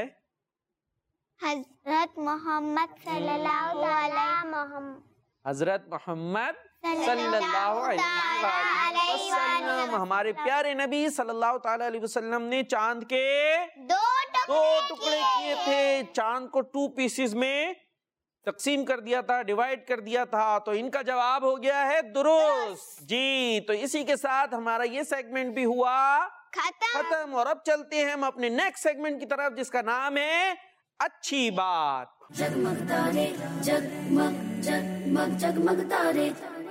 حضرت محمد صلی اللہ علیہ محمد. حضرت محمد صلی اللہ علیہ وسلم. ہمارے پیارے نبی صلی اللہ تعالی علیہ وسلم نے چاند کے دو دو ٹکڑے کیے تھے. چاند کو ٹو پیسز میں تقسیم کر دیا تھا, ڈیوائیڈ کر دیا تھا. تو ان کا جواب ہو گیا ہے درست. جی تو اسی کے ساتھ ہمارا یہ سیگمنٹ بھی ہوا ختم. ختم. اور اب چلتے ہیں ہم اپنے نیکسٹ سیگمنٹ کی طرف جس کا نام ہے اچھی بات. जगमग तारे जगमग जगमग जगमग तारे.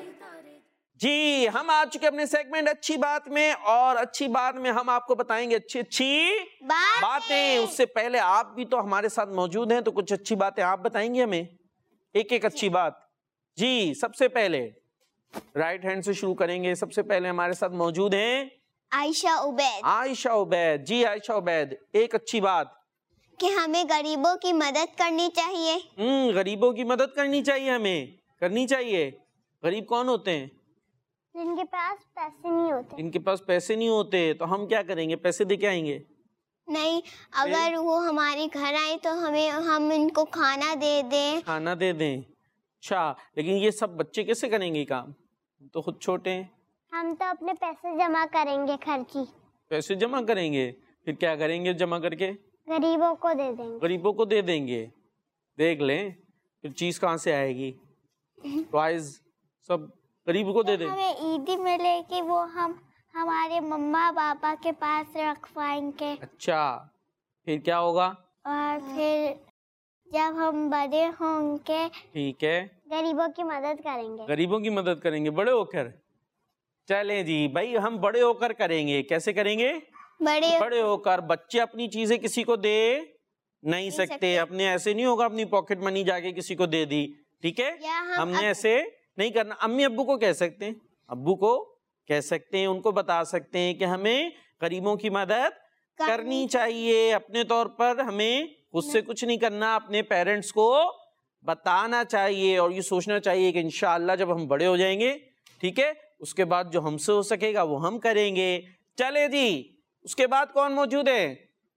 جی ہم آ چکے اپنے سیگمنٹ اچھی بات میں, اور اچھی بات میں ہم آپ کو بتائیں گے اچھی اچھی باتیں. باتیں. اس سے پہلے آپ بھی تو ہمارے ساتھ موجود ہیں, تو کچھ اچھی باتیں آپ بتائیں گے ہمیں, ایک ایک اچھی بات. جی سب سے پہلے رائٹ ہینڈ سے شروع کریں گے. سب سے پہلے ہمارے ساتھ موجود ہیں عائشہ عبید. عائشہ عبید. جی عائشہ عبید, ایک اچھی بات. کہ ہمیں غریبوں کی مدد کرنی چاہیے. ہم غریبوں کی مدد کرنی چاہیے, ہمیں کرنی چاہیے. غریب کون ہوتے ہیں؟ جن کے پاس پیسے نہیں ہوتے. ان کے پاس پیسے نہیں ہوتے, تو ہم کیا کریں گے؟ پیسے دے کے آئیں گے؟ نہیں, اگر وہ ہمارے گھر آئے تو ہمیں ہم ان کو کھانا دے دیں. کھانا دے دیں. اچھا, لیکن یہ سب بچے کیسے کریں گے کام؟ تو خود چھوٹے ہیں. ہم تو اپنے پیسے جمع کریں گے خرچی. پیسے جمع کریں گے, پھر کیا کریں گے جمع کر کے؟ غریبوں کو دے دیں گے. غریبوں کو دے دیں گے. دیکھ لیں پھر چیز کہاں سے آئے گی؟ ٹوائز سب غریب کو دے دیں. ہمیں عیدی ملے گی, وہ ہم ہمارے مما پاپا کے پاس رکھوائیں گے. اچھا, پھر کیا ہوگا؟ اور پھر جب ہم بڑے ہوں گے ٹھیک ہے, غریبوں کی مدد کریں گے. غریبوں کی مدد کریں گے بڑے ہو کر. چلیں جی بھائی, ہم بڑے ہو کر کریں گے. کیسے کریں گے؟ بڑے بڑے ہو کر. بچے اپنی چیزیں کسی کو دے نہیں سکتے. اپنے ایسے نہیں ہوگا اپنی پاکٹ منی جا کے کسی کو دے دی, ٹھیک ہے, ہم نے ایسے نہیں کرنا. امی ابو کو کہہ سکتے ہیں, ابو کو کہہ سکتے ہیں, ان کو بتا سکتے ہیں کہ ہمیں غریبوں کی مدد کرنی چاہیے. اپنے طور پر ہمیں خود سے کچھ نہیں کرنا, اپنے پیرنٹس کو بتانا چاہیے, اور یہ سوچنا چاہیے کہ انشاءاللہ جب ہم بڑے ہو جائیں گے, ٹھیک ہے, اس کے بعد جو ہم سے ہو سکے گا وہ ہم کریں گے. چلے جی, اس کے بعد کون موجود ہے؟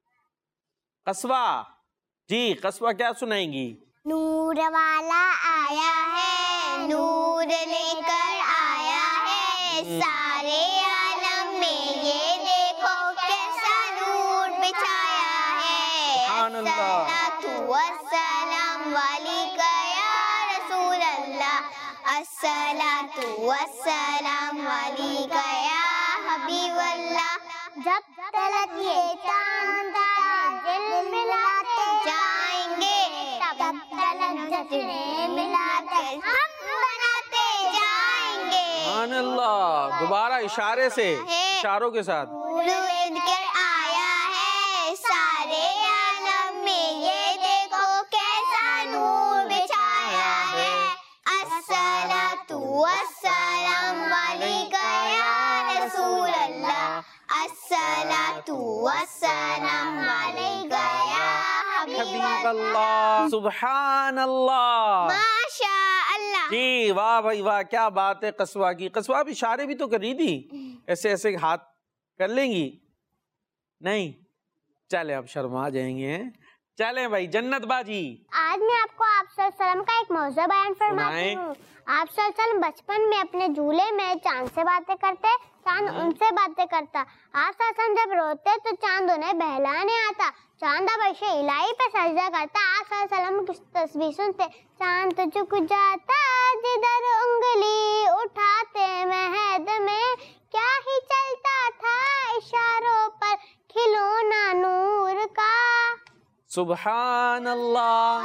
قصوہ. جی قصوہ کیا سنائیں گی؟ نور والا آیا ہے, نور لے کر آیا ہے, سارے عالم میں یہ دیکھو کیسا نور بچھایا ہے. سبحان اللہ. الصلاۃ والسلام علیک یا رسول اللہ, الصلاۃ والسلام علیک یا حبیب اللہ. جب تلک یہ چاند دل ملاتے جائیں گے, تب تلک جتنے ملاتے ہم بناتے جائیں گے. سبحان اللہ. دوبارہ اشارے سے, اشاروں کے ساتھ. نور کر آیا ہے, سارے عالم میں یہ دیکھو کیسا نور بچھایا ہے. الصلاۃ والسلام علیک یا رسول اللہ, الصلاۃ والسلام علیک یا حبیب اللہ. سبحان اللہ. ماشاء اللہ. جی واہ بھائی واہ, کیا بات ہے قصوہ کی. قصوہ اب اشارے بھی تو کر رہی تھی, ایسے ایسے ہاتھ کر لیں گی نہیں؟ چلے اب شرما جائیں گے. چلیں بھائی جنت باجی, آج میں آپ کو آپ صلی اللہ علیہ وسلم کا ایک موضوع بیان فرماتی ہوں. آپ صلی اللہ علیہ وسلم بچپن میں اپنے جھولے میں چاند سے باتیں کرتے, چاند ان سے باتیں کرتا. آپ صلی اللہ علیہ وسلم جب روتے تو چاند انہیں بہلانے آتا. چاند اب عرش الہی پہ سجدہ کرتا. آپ صلی اللہ علیہ وسلم کی تسبیح سنتے, چاند تو جھک جاتا جدھر انگلی اٹھاتے مہد میں, کیا ہی چلتا تھا اشاروں پر کھلونا نور کا. سبحان اللہ.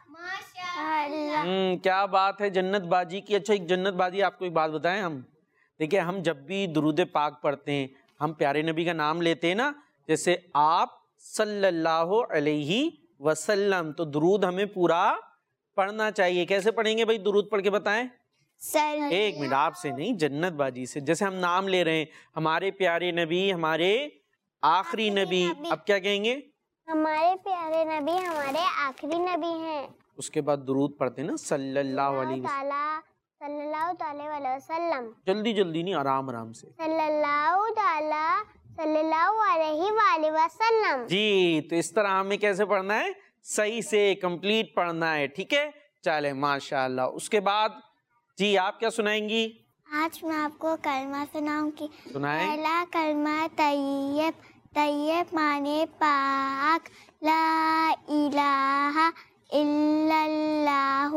اللہ. ہم کیا بات ہے جنت باجی کی. اچھا ایک جنت باجی آپ کو ایک بات بتائیں, ہم دیکھیں ہم جب بھی درود پاک پڑھتے ہیں, ہم پیارے نبی کا نام لیتے ہیں نا, جیسے آپ صلی اللہ علیہ وسلم, تو درود ہمیں پورا پڑھنا چاہیے. کیسے پڑھیں گے بھائی؟ درود پڑھ کے بتائیں. ایک منٹ, آپ سے نہیں, جنت باجی سے. جیسے ہم نام لے رہے ہیں ہمارے پیارے نبی, ہمارے آخری نبی, اب کیا کہیں گے؟ ہمارے پیارے نبی ہمارے آخری نبی ہیں. اس کے بعد درود پڑھتے ہیں نا صلی اللہ علیہ وسلم, صلی اللہ تعالی علیہ وسلم. جلدی جلدی نہیں, آرام آرام سے. صلی اللہ تعالی صلی اللہ علیہ وآلہ وسلم. جی تو اس طرح ہمیں کیسے پڑھنا ہے؟ صحیح سے کمپلیٹ پڑھنا ہے, ٹھیک ہے. چلے ماشاء اللہ. اس کے بعد جی آپ کیا سنائیں گی؟ آج میں آپ کو کلمہ سناؤں گی. سنائیں. پہلا کلمہ طیب. طیب معنی پاک. لا الہ الا اللہ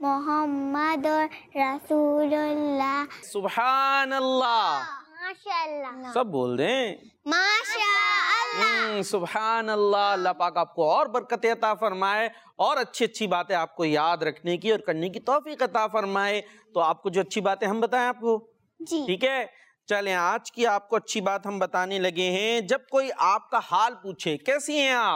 محمد رسول اللہ. سبحان اللہ. ماشاء اللہ. سب بول دیں ماشاء اللہ. سبحان اللہ. اللہ پاک آپ کو اور برکت عطا فرمائے اور اچھی اچھی باتیں آپ کو یاد رکھنے کی اور کرنے کی توفیق عطا فرمائے. تو آپ کو جو اچھی باتیں ہم بتائیں آپ کو, جی ٹھیک ہے. چلیں آج کی آپ کو اچھی بات ہم بتانے لگے ہیں. جب کوئی آپ کا حال پوچھے کیسی ہیں آپ,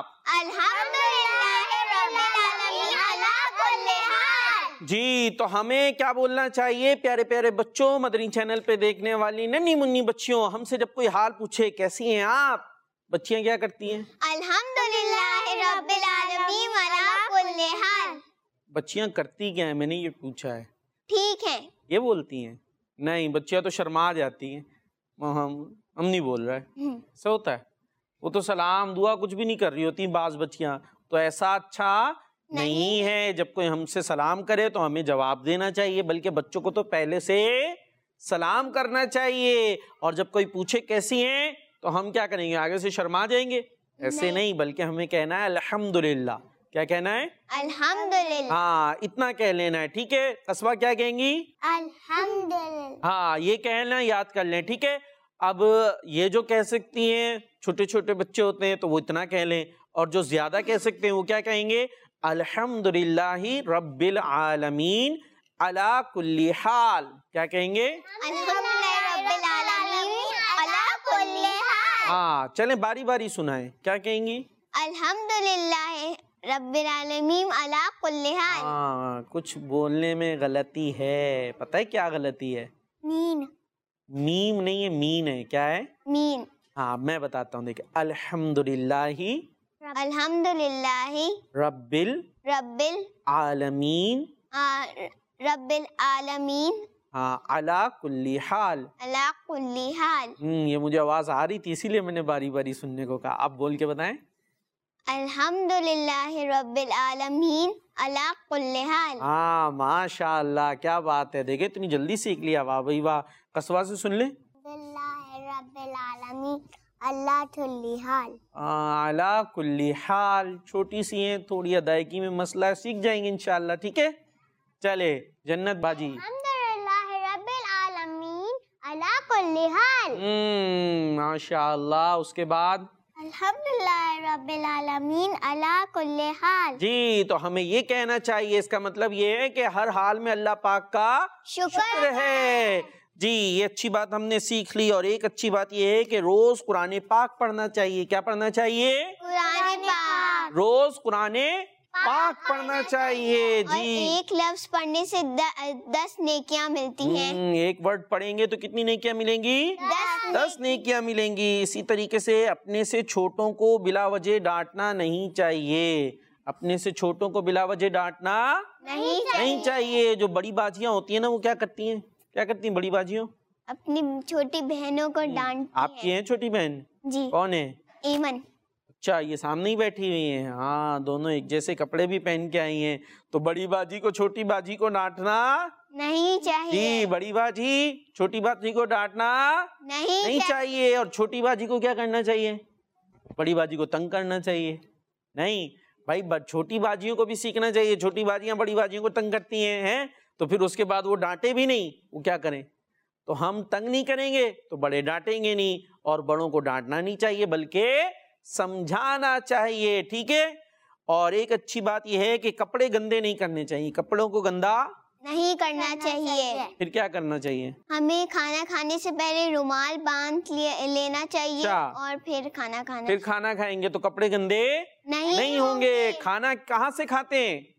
الحمدللہ رب العالمین علی کل حال. جی تو ہمیں کیا بولنا چاہیے؟ پیارے پیارے بچوں, مدنی چینل پہ دیکھنے والی ننھی منی بچیوں, ہم سے جب کوئی حال پوچھے کیسی ہیں آپ, بچیاں کیا کرتی ہیں؟ الحمدللہ رب العالمین علی کل حال. بچیاں کرتی کیا ہیں میں نے یہ پوچھا ہے. ٹھیک ہے. یہ بولتی ہیں؟ نہیں, بچیاں تو شرما جاتی ہیں. ہم ہم نہیں بول رہے, ایسا ہوتا ہے. وہ تو سلام دعا کچھ بھی نہیں کر رہی ہوتی بعض بچیاں. تو ایسا اچھا نہیں ہے. جب کوئی ہم سے سلام کرے تو ہمیں جواب دینا چاہیے, بلکہ بچوں کو تو پہلے سے سلام کرنا چاہیے. اور جب کوئی پوچھے کیسی ہیں تو ہم کیا کریں گے؟ آگے سے شرما جائیں گے؟ ایسے نہیں, بلکہ ہمیں کہنا ہے الحمدللہ. کیا کہنا ہے؟ الحمدللہ. ہاں اتنا کہہ لینا ہے, ٹھیک ہے. قصبہ کیا کہیں گی؟ الحمدللہ. ہاں یہ کہنا یاد کر لیں, ٹھیک ہے. اب یہ جو کہہ سکتی ہیں چھوٹے چھوٹے بچے ہوتے ہیں تو وہ اتنا کہہ لیں, اور جو زیادہ کہہ سکتے ہیں وہ کیا کہیں گے؟ الحمدللہ رب العالمین علی کل حال. کیا کہیں گے؟ الحمدللہ رب العالمین علی کل حال. ہاں چلیں باری باری سنائیں. کیا کہیں گی؟ الحمدللہ رب العالمین علی کل حال. ہاں کچھ بولنے میں غلطی ہے. پتہ ہے کیا غلطی ہے؟ مین. میم نہیں ہے, مین ہے. کیا ہے؟ مین. ہاں میں بتاتا ہوں, دیکھیں. الحمدللہ الحمدللہ رب رب العالمین رب العالمین ہاں علی کل حال. علی کل حال. ہوں یہ مجھے آواز آ رہی تھی اسی لیے میں نے باری باری سننے کو کہا. آپ بول کے بتائیں. الحمدللہ رب العالمین علی کل حال. ہاں ماشاء اللہ, کیا بات ہے. دیکھیں اتنی جلدی سیکھ لیا, واہ بھائی واہ. قصبہ سے سن لیں. رب العالمین اللہ کل حال. علی کل حال. چھوٹی سی ہیں, تھوڑی ادائیگی میں مسئلہ ہے, سیکھ جائیں گے انشاءاللہ, ٹھیک ہے. چلے جنت باجی. الحمدللہ رب العالمین علی کل حال. ماشاء اللہ. اس کے بعد الحمدللہ رب العالمین علی کل حال. جی تو ہمیں یہ کہنا چاہیے, اس کا مطلب یہ ہے کہ ہر حال میں اللہ پاک کا شکر ہے. جی یہ اچھی بات ہم نے سیکھ لی. اور ایک اچھی بات یہ ہے کہ روز قرآن پاک پڑھنا چاہیے. کیا پڑھنا چاہیے؟ قرآن پاک. روز قرآن پاک پڑھنا چاہیے. اور جی ایک لفظ پڑھنے سے دس نیکیاں ملتی ہیں. ایک ورڈ پڑھیں گے تو کتنی نیکیاں ملیں گی؟ دس نیکیاں ملیں گی. اسی طریقے سے اپنے سے چھوٹوں کو بلا وجہ ڈانٹنا نہیں چاہیے. اپنے سے چھوٹوں کو بلا وجہ ڈانٹنا نہیں چاہیے. جو بڑی باجیاں ہوتی ہیں نا وہ کیا کرتی ہیں؟ کیا کرتی ہیں بڑی باجیوں؟ اپنی چھوٹی بہنوں کو ڈانٹتی ہیں. آپ کی ہیں چھوٹی بہن؟ جی. کون ہے؟ ایمن. اچھا یہ سامنے ہی بیٹھی ہوئی ہیں. ہاں دونوں ایک جیسے کپڑے بھی پہن کے آئی ہیں. تو بڑی باجی کو چھوٹی باجی کو ڈانٹنا نہیں چاہیے. جی بڑی باجی چھوٹی باجی کو ڈانٹنا نہیں نہیں چاہیے. اور چھوٹی باجی کو کیا کرنا چاہیے؟ بڑی باجی کو تنگ کرنا چاہیے. نہیں بھائی, چھوٹی باجیوں کو بھی سیکھنا چاہیے. چھوٹی باجیاں بڑی باجیوں کو تنگ کرتی ہیں ہیں تو پھر اس کے بعد وہ ڈانٹے بھی نہیں, وہ کیا کریں؟ تو ہم تنگ نہیں کریں گے تو بڑے ڈانٹیں گے نہیں. اور بڑوں کو ڈانٹنا نہیں چاہیے بلکہ سمجھانا چاہیے, ٹھیک ہے. اور ایک اچھی بات یہ ہے کہ کپڑے گندے نہیں کرنے چاہیے. کپڑوں کو گندا نہیں کرنا چاہیے. پھر کیا کرنا چاہیے؟ ہمیں کھانا کھانے سے پہلے رومال باندھ لینا چاہیے اور پھر کھانا کھانا. پھر کھانا کھائیں گے تو کپڑے گندے نہیں ہوں گے. کھانا کہاں سے کھاتے ہیں؟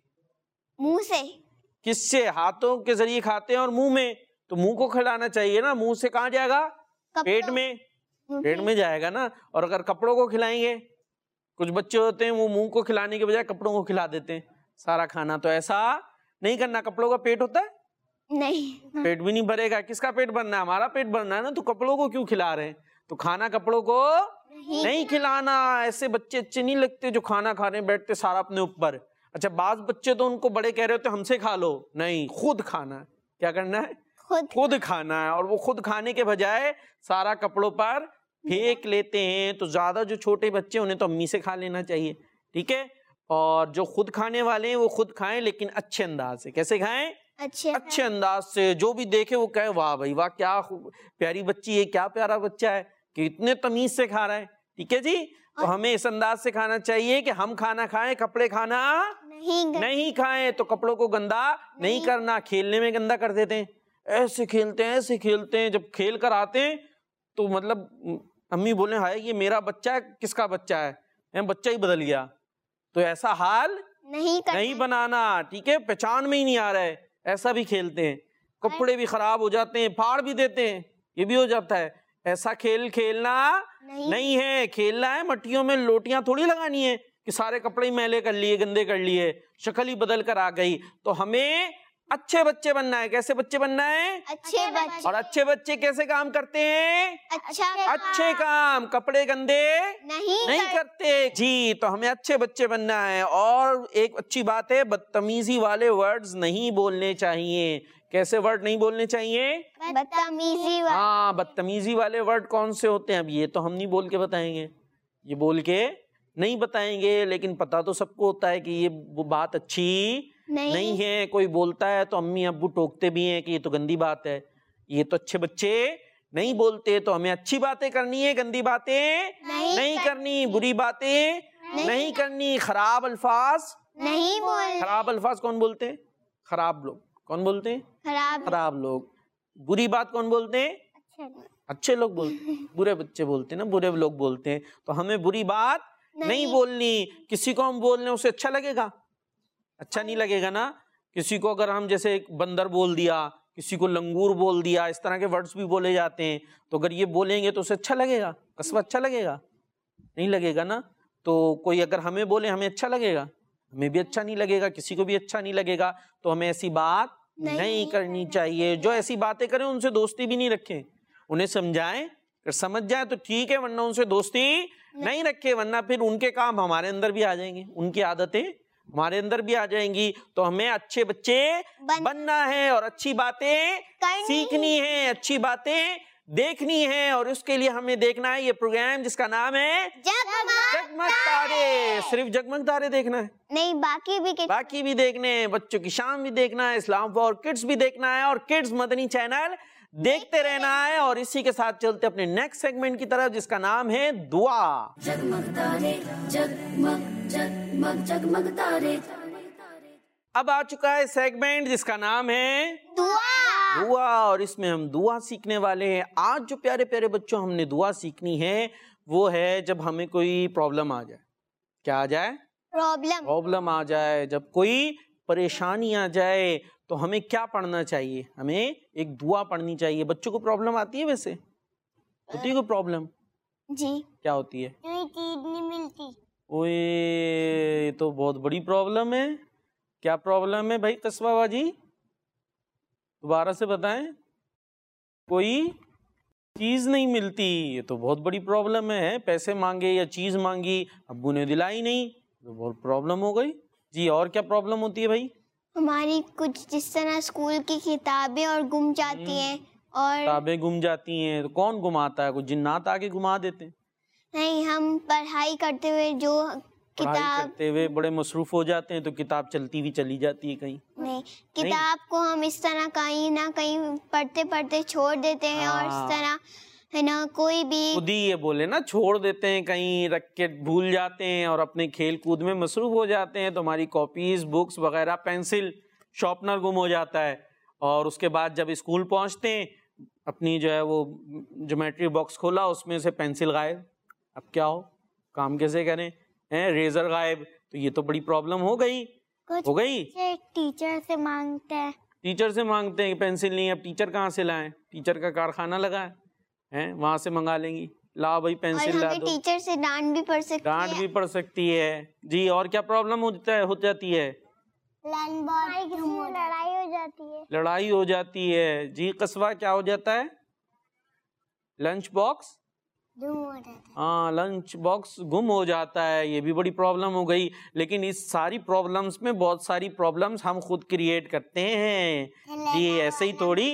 منہ سے. کس سے؟ ہاتھوں کے ذریعے کھاتے ہیں اور منہ میں. تو منہ کو کھلانا چاہیے نا. منہ سے کہاں جائے گا؟ پیٹ میں. پیٹ میں جائے گا نا. اور اگر کپڑوں کو کھلائیں گے, کچھ بچے ہوتے ہیں وہ منہ کو کھلانے کے بجائے کپڑوں کو کھلا دیتے ہیں سارا کھانا. تو ایسا نہیں کرنا. کپڑوں کا پیٹ ہوتا ہے نہیں, پیٹ بھی نہیں بھرے گا. کس کا پیٹ بھرنا ہے؟ ہمارا پیٹ بھرنا ہے نا. تو کپڑوں کو کیوں کھلا رہے ہیں؟ تو کھانا کپڑوں کو نہیں کھلانا. ایسے بچے اچھے نہیں لگتے جو کھانا کھانے بیٹھتے سارا اپنے اوپر. اچھا بعض بچے تو ان کو بڑے کہہ رہے ہوتے ہم سے کھا لو. نہیں, خود کھانا. کیا کرنا ہے؟ خود خود کھانا ہے. اور وہ خود کھانے کے بجائے سارا کپڑوں پر پھینک لیتے ہیں. تو زیادہ جو چھوٹے بچے انہیں تو امی سے کھا لینا چاہیے, ٹھیک ہے. اور جو خود کھانے والے ہیں وہ خود کھائیں, لیکن اچھے انداز سے. کیسے کھائیں؟ اچھے اچھے انداز سے. جو بھی دیکھے وہ کہے واہ بھائی واہ, کیا پیاری بچی ہے, کیا پیارا بچہ ہے کہ اتنے تمیز سے کھا رہا ہے, ٹھیک ہے جی. تو ہمیں اس انداز سے کھانا چاہیے کہ ہم کھانا کھائیں, کپڑے کھانا نہیں نہیں کھائیں. تو کپڑوں کو گندا نہیں کرنا. کھیلنے میں گندا کر دیتے ہیں, ایسے کھیلتے ہیں ایسے کھیلتے ہیں. جب کھیل کر آتے ہیں تو مطلب امی بولیں ہائے یہ میرا بچہ ہے, کس کا بچہ ہے, بچہ ہی بدل گیا. تو ایسا حال نہیں نہیں بنانا, ٹھیک ہے. پہچان میں ہی نہیں آ رہا ہے, ایسا بھی کھیلتے ہیں. کپڑے بھی خراب ہو جاتے ہیں, پھاڑ بھی دیتے ہیں, یہ بھی ہو جاتا ہے. ایسا کھیل کھیلنا نہیں ہے. کھیلنا ہے مٹیوں میں لوٹیاں تھوڑی لگانی ہے کہ سارے کپڑے ہی میلے کر لیے, گندے کر لیے, شکل ہی بدل کر آ گئی. تو ہمیں اچھے بچے بننا ہے. کیسے بچے بننا ہے؟ اچھے بچے. اور اچھے بچے کیسے کام کرتے ہیں؟ اچھا اچھے کام, کپڑے گندے نہیں نہیں کرتے جی. تو ہمیں اچھے بچے بننا ہے. اور ایک اچھی بات ہے, بدتمیزی والے ورڈز نہیں بولنے چاہیے. کیسے ورڈ نہیں بولنے چاہیے؟ بدتمیزی. ہاں, بدتمیزی والے ورڈ کون سے ہوتے ہیں؟ اب یہ تو ہم نہیں بول کے بتائیں گے, یہ بول کے نہیں بتائیں گے, لیکن پتا تو سب کو ہوتا ہے کہ یہ وہ بات اچھی نہیں ہے. کوئی بولتا ہے تو امی ابو ٹوکتے بھی ہیں کہ یہ تو گندی بات ہے, یہ تو اچھے بچے نہیں بولتے. تو ہمیں اچھی باتیں کرنی ہے, گندی باتیں نہیں کرنی, بری باتیں نہیں کرنی, خراب الفاظ نہیں بول. خراب الفاظ کون بولتے ہیں؟ خراب لوگ. کون بولتے ہیں؟ خراب خراب لوگ. بری بات کون بولتے ہیں؟ اچھے لوگ بولتے ہیں. برے بچے بولتے ہیں نا, برے لوگ بولتے ہیں. تو ہمیں بری بات نہیں بولنی. کسی کو ہم بول لیں اسے اچھا لگے گا؟ اچھا نہیں لگے گا نا. کسی کو اگر ہم جیسے ایک بندر بول دیا, کسی کو لنگور بول دیا, اس طرح کے ورڈز بھی بولے جاتے ہیں. تو اگر یہ بولیں گے تو اسے اچھا لگے گا؟ قصبہ اچھا لگے گا؟ نہیں لگے گا نا. تو کوئی اگر ہمیں بولے ہمیں اچھا لگے گا؟ ہمیں بھی اچھا نہیں لگے گا, کسی کو بھی اچھا نہیں لگے گا. تو ہمیں ایسی بات نہیں کرنی چاہیے. جو ایسی باتیں کریں ان سے دوستی بھی نہیں رکھیں. انہیں سمجھائیں, اگر سمجھ جائیں تو ٹھیک ہے, ورنہ ان سے دوستی نہیں رکھے. ورنہ پھر ان کے کام ہمارے اندر بھی آ جائیں گے, ان کی عادتیں ہمارے اندر بھی آ جائیں گی. تو ہمیں اچھے بچے بننا ہے اور اچھی باتیں سیکھنی ہے, اچھی باتیں دیکھنی ہے. اور اس کے لیے ہمیں دیکھنا ہے یہ پروگرام جس کا نام ہے جگمگ تارے. صرف جگمگ تارے دیکھنا ہے نہیں, باقی بھی باقی بھی دیکھنے ہیں. بچوں کی شام بھی دیکھنا ہے, اسلام فار کڈز بھی دیکھنا ہے, اور کڈز مدنی چینل دیکھتے رہنا ہے. اور اسی کے ساتھ چلتے اپنے نیکسٹ سیگمنٹ کی طرف جس کا نام ہے دعا. جگمگ تارے جگمگ جگمگ جگمگ تارے. اب آ چکا ہے سیگمنٹ جس کا نام ہے دعا. دعا, اور اس میں ہم دعا سیکھنے والے ہیں. آج جو پیارے پیارے بچوں ہم نے دعا سیکھنی ہے وہ ہے جب ہمیں کوئی پرابلم آ جائے. کیا آ جائے؟ پرابلم. پرابلم آ جائے. جب کوئی پریشانی آ جائے تو ہمیں کیا پڑھنا چاہیے؟ ہمیں ایک دعا پڑھنی چاہیے. بچوں کو پرابلم آتی ہے ویسے؟ ہوتی ہے کوئی پرابلم؟ جی. کیا ہوتی ہے؟ کوئی چیز نہیں ملتی. اوے یہ تو بہت بڑی پرابلم ہے. کیا پرابلم ہے بھائی قصبہ باجی؟ دوبارہ سے بتائیں. کوئی چیز نہیں ملتی, یہ تو بہت بڑی پرابلم ہے. پیسے مانگے یا چیز مانگی, ابو نے دلائی نہیں, تو بہت پرابلم ہو گئی. جی, اور کیا پرابلم ہوتی ہے بھائی؟ ہماری کچھ جس طرح اسکول کی کتابیں اور گم جاتی ہیں. اور کتابیں گم جاتی ہیں تو کون گماتا ہے؟ کوئی جنات آ کے گما دیتے ہیں؟ نہیں, ہم پڑھائی کرتے ہوئے جو پڑھائی کتاب کرتے ہوئے بڑے مصروف ہو جاتے ہیں تو کتاب چلتی بھی چلی جاتی ہے کہیں. نہیں, کتاب کو ہم اس طرح کہیں نہ کہیں پڑھتے پڑھتے چھوڑ دیتے ہیں. اور اس طرح ہے نا, کوئی بھی خود ہی یہ بولے نا, چھوڑ دیتے ہیں کہیں, رکھ کے بھول جاتے ہیں اور اپنے کھیل کود میں مصروف ہو جاتے ہیں. تو ہماری کاپیز, بکس وغیرہ, پینسل, شارپنر گم ہو جاتا ہے. اور اس کے بعد جب اسکول پہنچتے ہیں اپنی جو ہے وہ جیومیٹری باکس کھولا, اس میں سے پینسل غائب. اب کیا ہو, کام کیسے کریں؟ ریزر غائب. تو یہ تو بڑی پرابلم ہو گئی ہو گئی ٹیچر سے مانگتے ہیں ٹیچر سے مانگتے ہیں پینسل نہیں. اب ٹیچر کہاں سے لائیں؟ ٹیچر کا کارخانہ لگا ہے, وہاں سے منگا لیں گی, لا بھائی پینسل لا دو. ٹیچر سے ڈانٹ بھی پڑ سکتی ڈانٹ بھی پڑ سکتی ہے. جی, اور کیا پرابلم ہو جاتی ہے؟ لڑائی ہو جاتی ہے. لڑائی ہو جاتی ہے. جی قصبہ, کیا ہو جاتا ہے؟ لنچ باکس ہاں لنچ باکس گم ہو جاتا ہے، یہ بھی بڑی پرابلم ہو گئی. لیکن اس ساری پرابلمس میں بہت ساری پرابلمس ہم خود کریٹ کرتے ہیں. جی ایسے ہی تھوڑی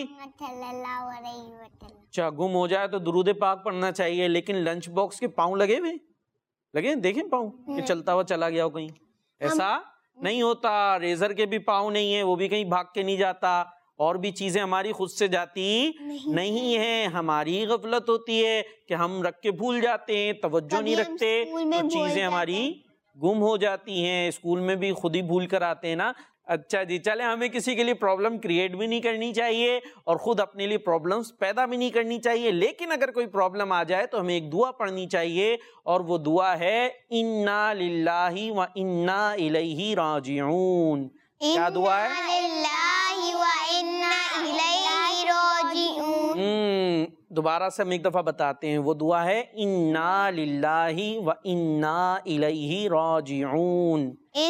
اچھا گم ہو جائے تو درود پاک پڑھنا چاہیے، لیکن لنچ باکس کے پاؤں لگے ہوئے لگے دیکھیں پاؤں کہ چلتا ہوا چلا گیا ہو کہیں، ایسا نہیں ہوتا. ریزر کے بھی پاؤں نہیں ہیں، وہ بھی کہیں بھاگ کے نہیں جاتا. اور بھی چیزیں ہماری خود سے جاتی نہیں ہیں، ہماری غفلت ہوتی ہے کہ ہم رکھ کے بھول جاتے ہیں، توجہ نہیں رکھتے تو چیزیں ہماری گم ہو جاتی ہیں. اسکول میں بھی خود ہی بھول کر آتے ہیں نا. اچھا جی چلے، ہمیں کسی کے لیے پرابلم کریٹ بھی نہیں کرنی چاہیے اور خود اپنے لیے پرابلمس پیدا بھی نہیں کرنی چاہیے. لیکن اگر کوئی پرابلم آ جائے تو ہمیں ایک دعا پڑھنی چاہیے، اور وہ دعا ہے انا للہ و انا الیہ راجعون. کیا دعا ہے؟ دوبارہ سے ہم ایک دفعہ بتاتے ہیں، وہ دعا ہے انا للہ و انا الیہ راجعون.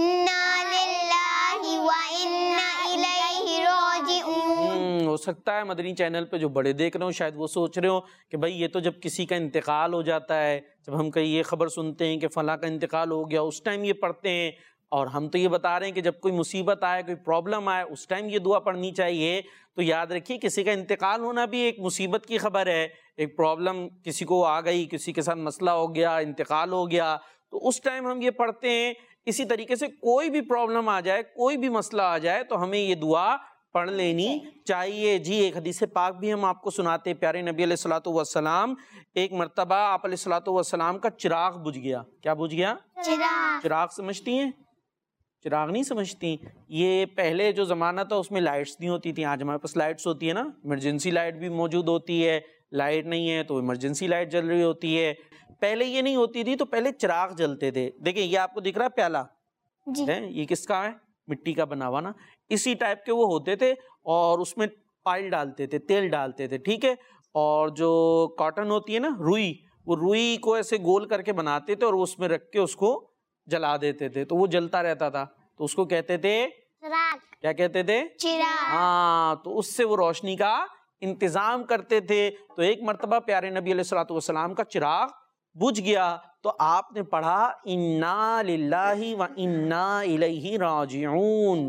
ہو سکتا ہے مدنی چینل پہ جو بڑے دیکھ رہے ہو شاید وہ سوچ رہے ہو کہ بھائی یہ تو جب کسی کا انتقال ہو جاتا ہے، جب ہم کہیں یہ خبر سنتے ہیں کہ فلاں کا انتقال ہو گیا اس ٹائم یہ پڑھتے ہیں، اور ہم تو یہ بتا رہے ہیں کہ جب کوئی مصیبت آئے، کوئی پرابلم آئے اس ٹائم یہ دعا پڑھنی چاہیے. تو یاد رکھیے کسی کا انتقال ہونا بھی ایک مصیبت کی خبر ہے، ایک پرابلم کسی کو آ گئی، کسی کے ساتھ مسئلہ ہو گیا، انتقال ہو گیا، تو اس ٹائم ہم یہ پڑھتے ہیں. اسی طریقے سے کوئی بھی پرابلم آ جائے، کوئی بھی مسئلہ آ جائے تو ہمیں یہ دعا پڑھ لینی چاہیے. جی ایک حدیث پاک بھی ہم آپ کو سناتے ہیں. پیارے نبی علیہ الصلوۃ والسلام، ایک مرتبہ آپ علیہ الصلوۃ والسلام کا چراغ بجھ گیا. کیا بجھ گیا؟ چراغ. چراغ سمجھتی ہیں؟ چراغ نہیں سمجھتی؟ یہ پہلے جو زمانہ تھا اس میں لائٹس نہیں ہوتی تھیں. آج ہمارے پاس لائٹس ہوتی ہے نا، ایمرجنسی لائٹ بھی موجود ہوتی ہے. لائٹ نہیں ہے تو ایمرجنسی لائٹ جل رہی ہوتی ہے. پہلے یہ نہیں ہوتی تھی، تو پہلے چراغ جلتے تھے. دیکھیں یہ آپ کو دکھ رہا ہے پیالہ، یہ کس کا ہے؟ مٹی کا بنا ہوا نا. اسی ٹائپ کے وہ ہوتے تھے اور اس میں آئل ڈالتے تھے، تیل ڈالتے تھے، ٹھیک ہے. اور جو کاٹن ہوتی ہے نا، روئی، وہ روئی کو ایسے گول کر کے بناتے تھے اور اس میں رکھ کے اس کو جلا دیتے تھے تو وہ جلتا رہتا تھا. تو اس کو کہتے تھے چراغ. کیا کہتے تھے؟ چراغ. ہاں، تو اس سے وہ روشنی کا انتظام کرتے تھے. تو ایک مرتبہ پیارے نبی علیہ الصلوۃ والسلام کا چراغ بجھ گیا تو آپ نے پڑھا انا للہ و انا الیہ راجعون.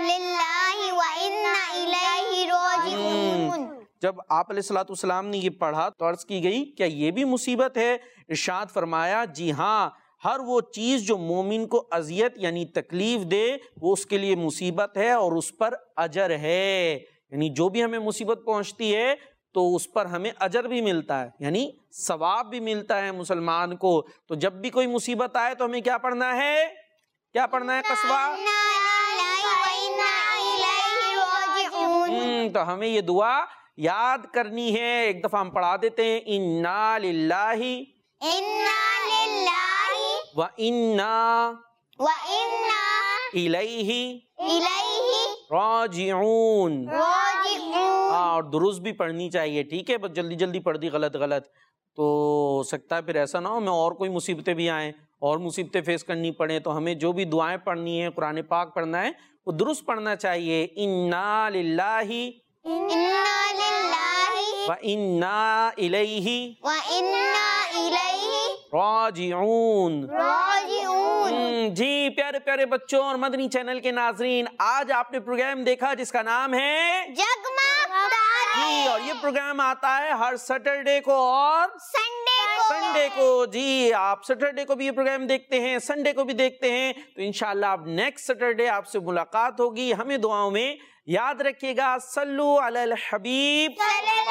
جب آپ علیہ الصلوۃ والسلام نے یہ پڑھا تو عرض کی گئی کیا یہ بھی مصیبت ہے؟ ارشاد فرمایا جی ہاں، ہر وہ چیز جو مومن کو اذیت یعنی تکلیف دے وہ اس کے لیے مصیبت ہے اور اس پر اجر ہے. یعنی جو بھی ہمیں مصیبت پہنچتی ہے تو اس پر ہمیں اجر بھی ملتا ہے، یعنی ثواب بھی ملتا ہے مسلمان کو. تو جب بھی کوئی مصیبت آئے تو ہمیں کیا پڑھنا ہے؟ کیا پڑھنا ہے قصبہ؟ تو ہمیں یہ دعا یاد کرنی ہے. ایک دفعہ ہم پڑھا دیتے ہیں انا للہ و انا الیہ راجعون. اور درست بھی پڑھنی چاہیے، ٹھیک ہے. بس جلدی جلدی پڑھ دی غلط غلط تو ہو سکتا ہے پھر ایسا نہ ہو میں اور کوئی مصیبتیں بھی آئیں اور مصیبتیں فیس کرنی پڑیں. تو ہمیں جو بھی دعائیں پڑھنی ہے، قرآن پاک پڑھنا ہے، وہ درست پڑھنا چاہیے. انا للہ و انا الیہ راجعون. جی پیارے پیارے بچوں اور مدنی چینل کے ناظرین، آج آپ نے پروگرام دیکھا جس کا نام ہے جگمگ تارے. جی، اور یہ پروگرام آتا ہے ہر سیٹرڈے کو اور سنڈے کو. سنڈے کو. جی آپ سیٹرڈے کو بھی یہ پروگرام دیکھتے ہیں، سنڈے کو بھی دیکھتے ہیں. تو انشاءاللہ اب نیکسٹ سیٹرڈے آپ سے ملاقات ہوگی. ہمیں دعاؤں میں یاد رکھیے گا. صلو علی الحبیب صلی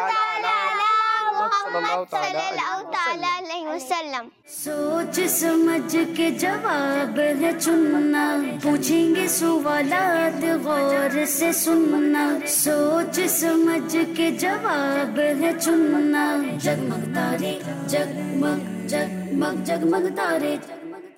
اللہ تعالی علیہ وسلم. سوچ سمجھ کے جواب ہے چننا، پوچھیں گے سوالات غور سے سننا. سوچ سمجھ کے جواب ہے چننا. جگمگ تارے جگمگ جگمگ جگمگ تارے.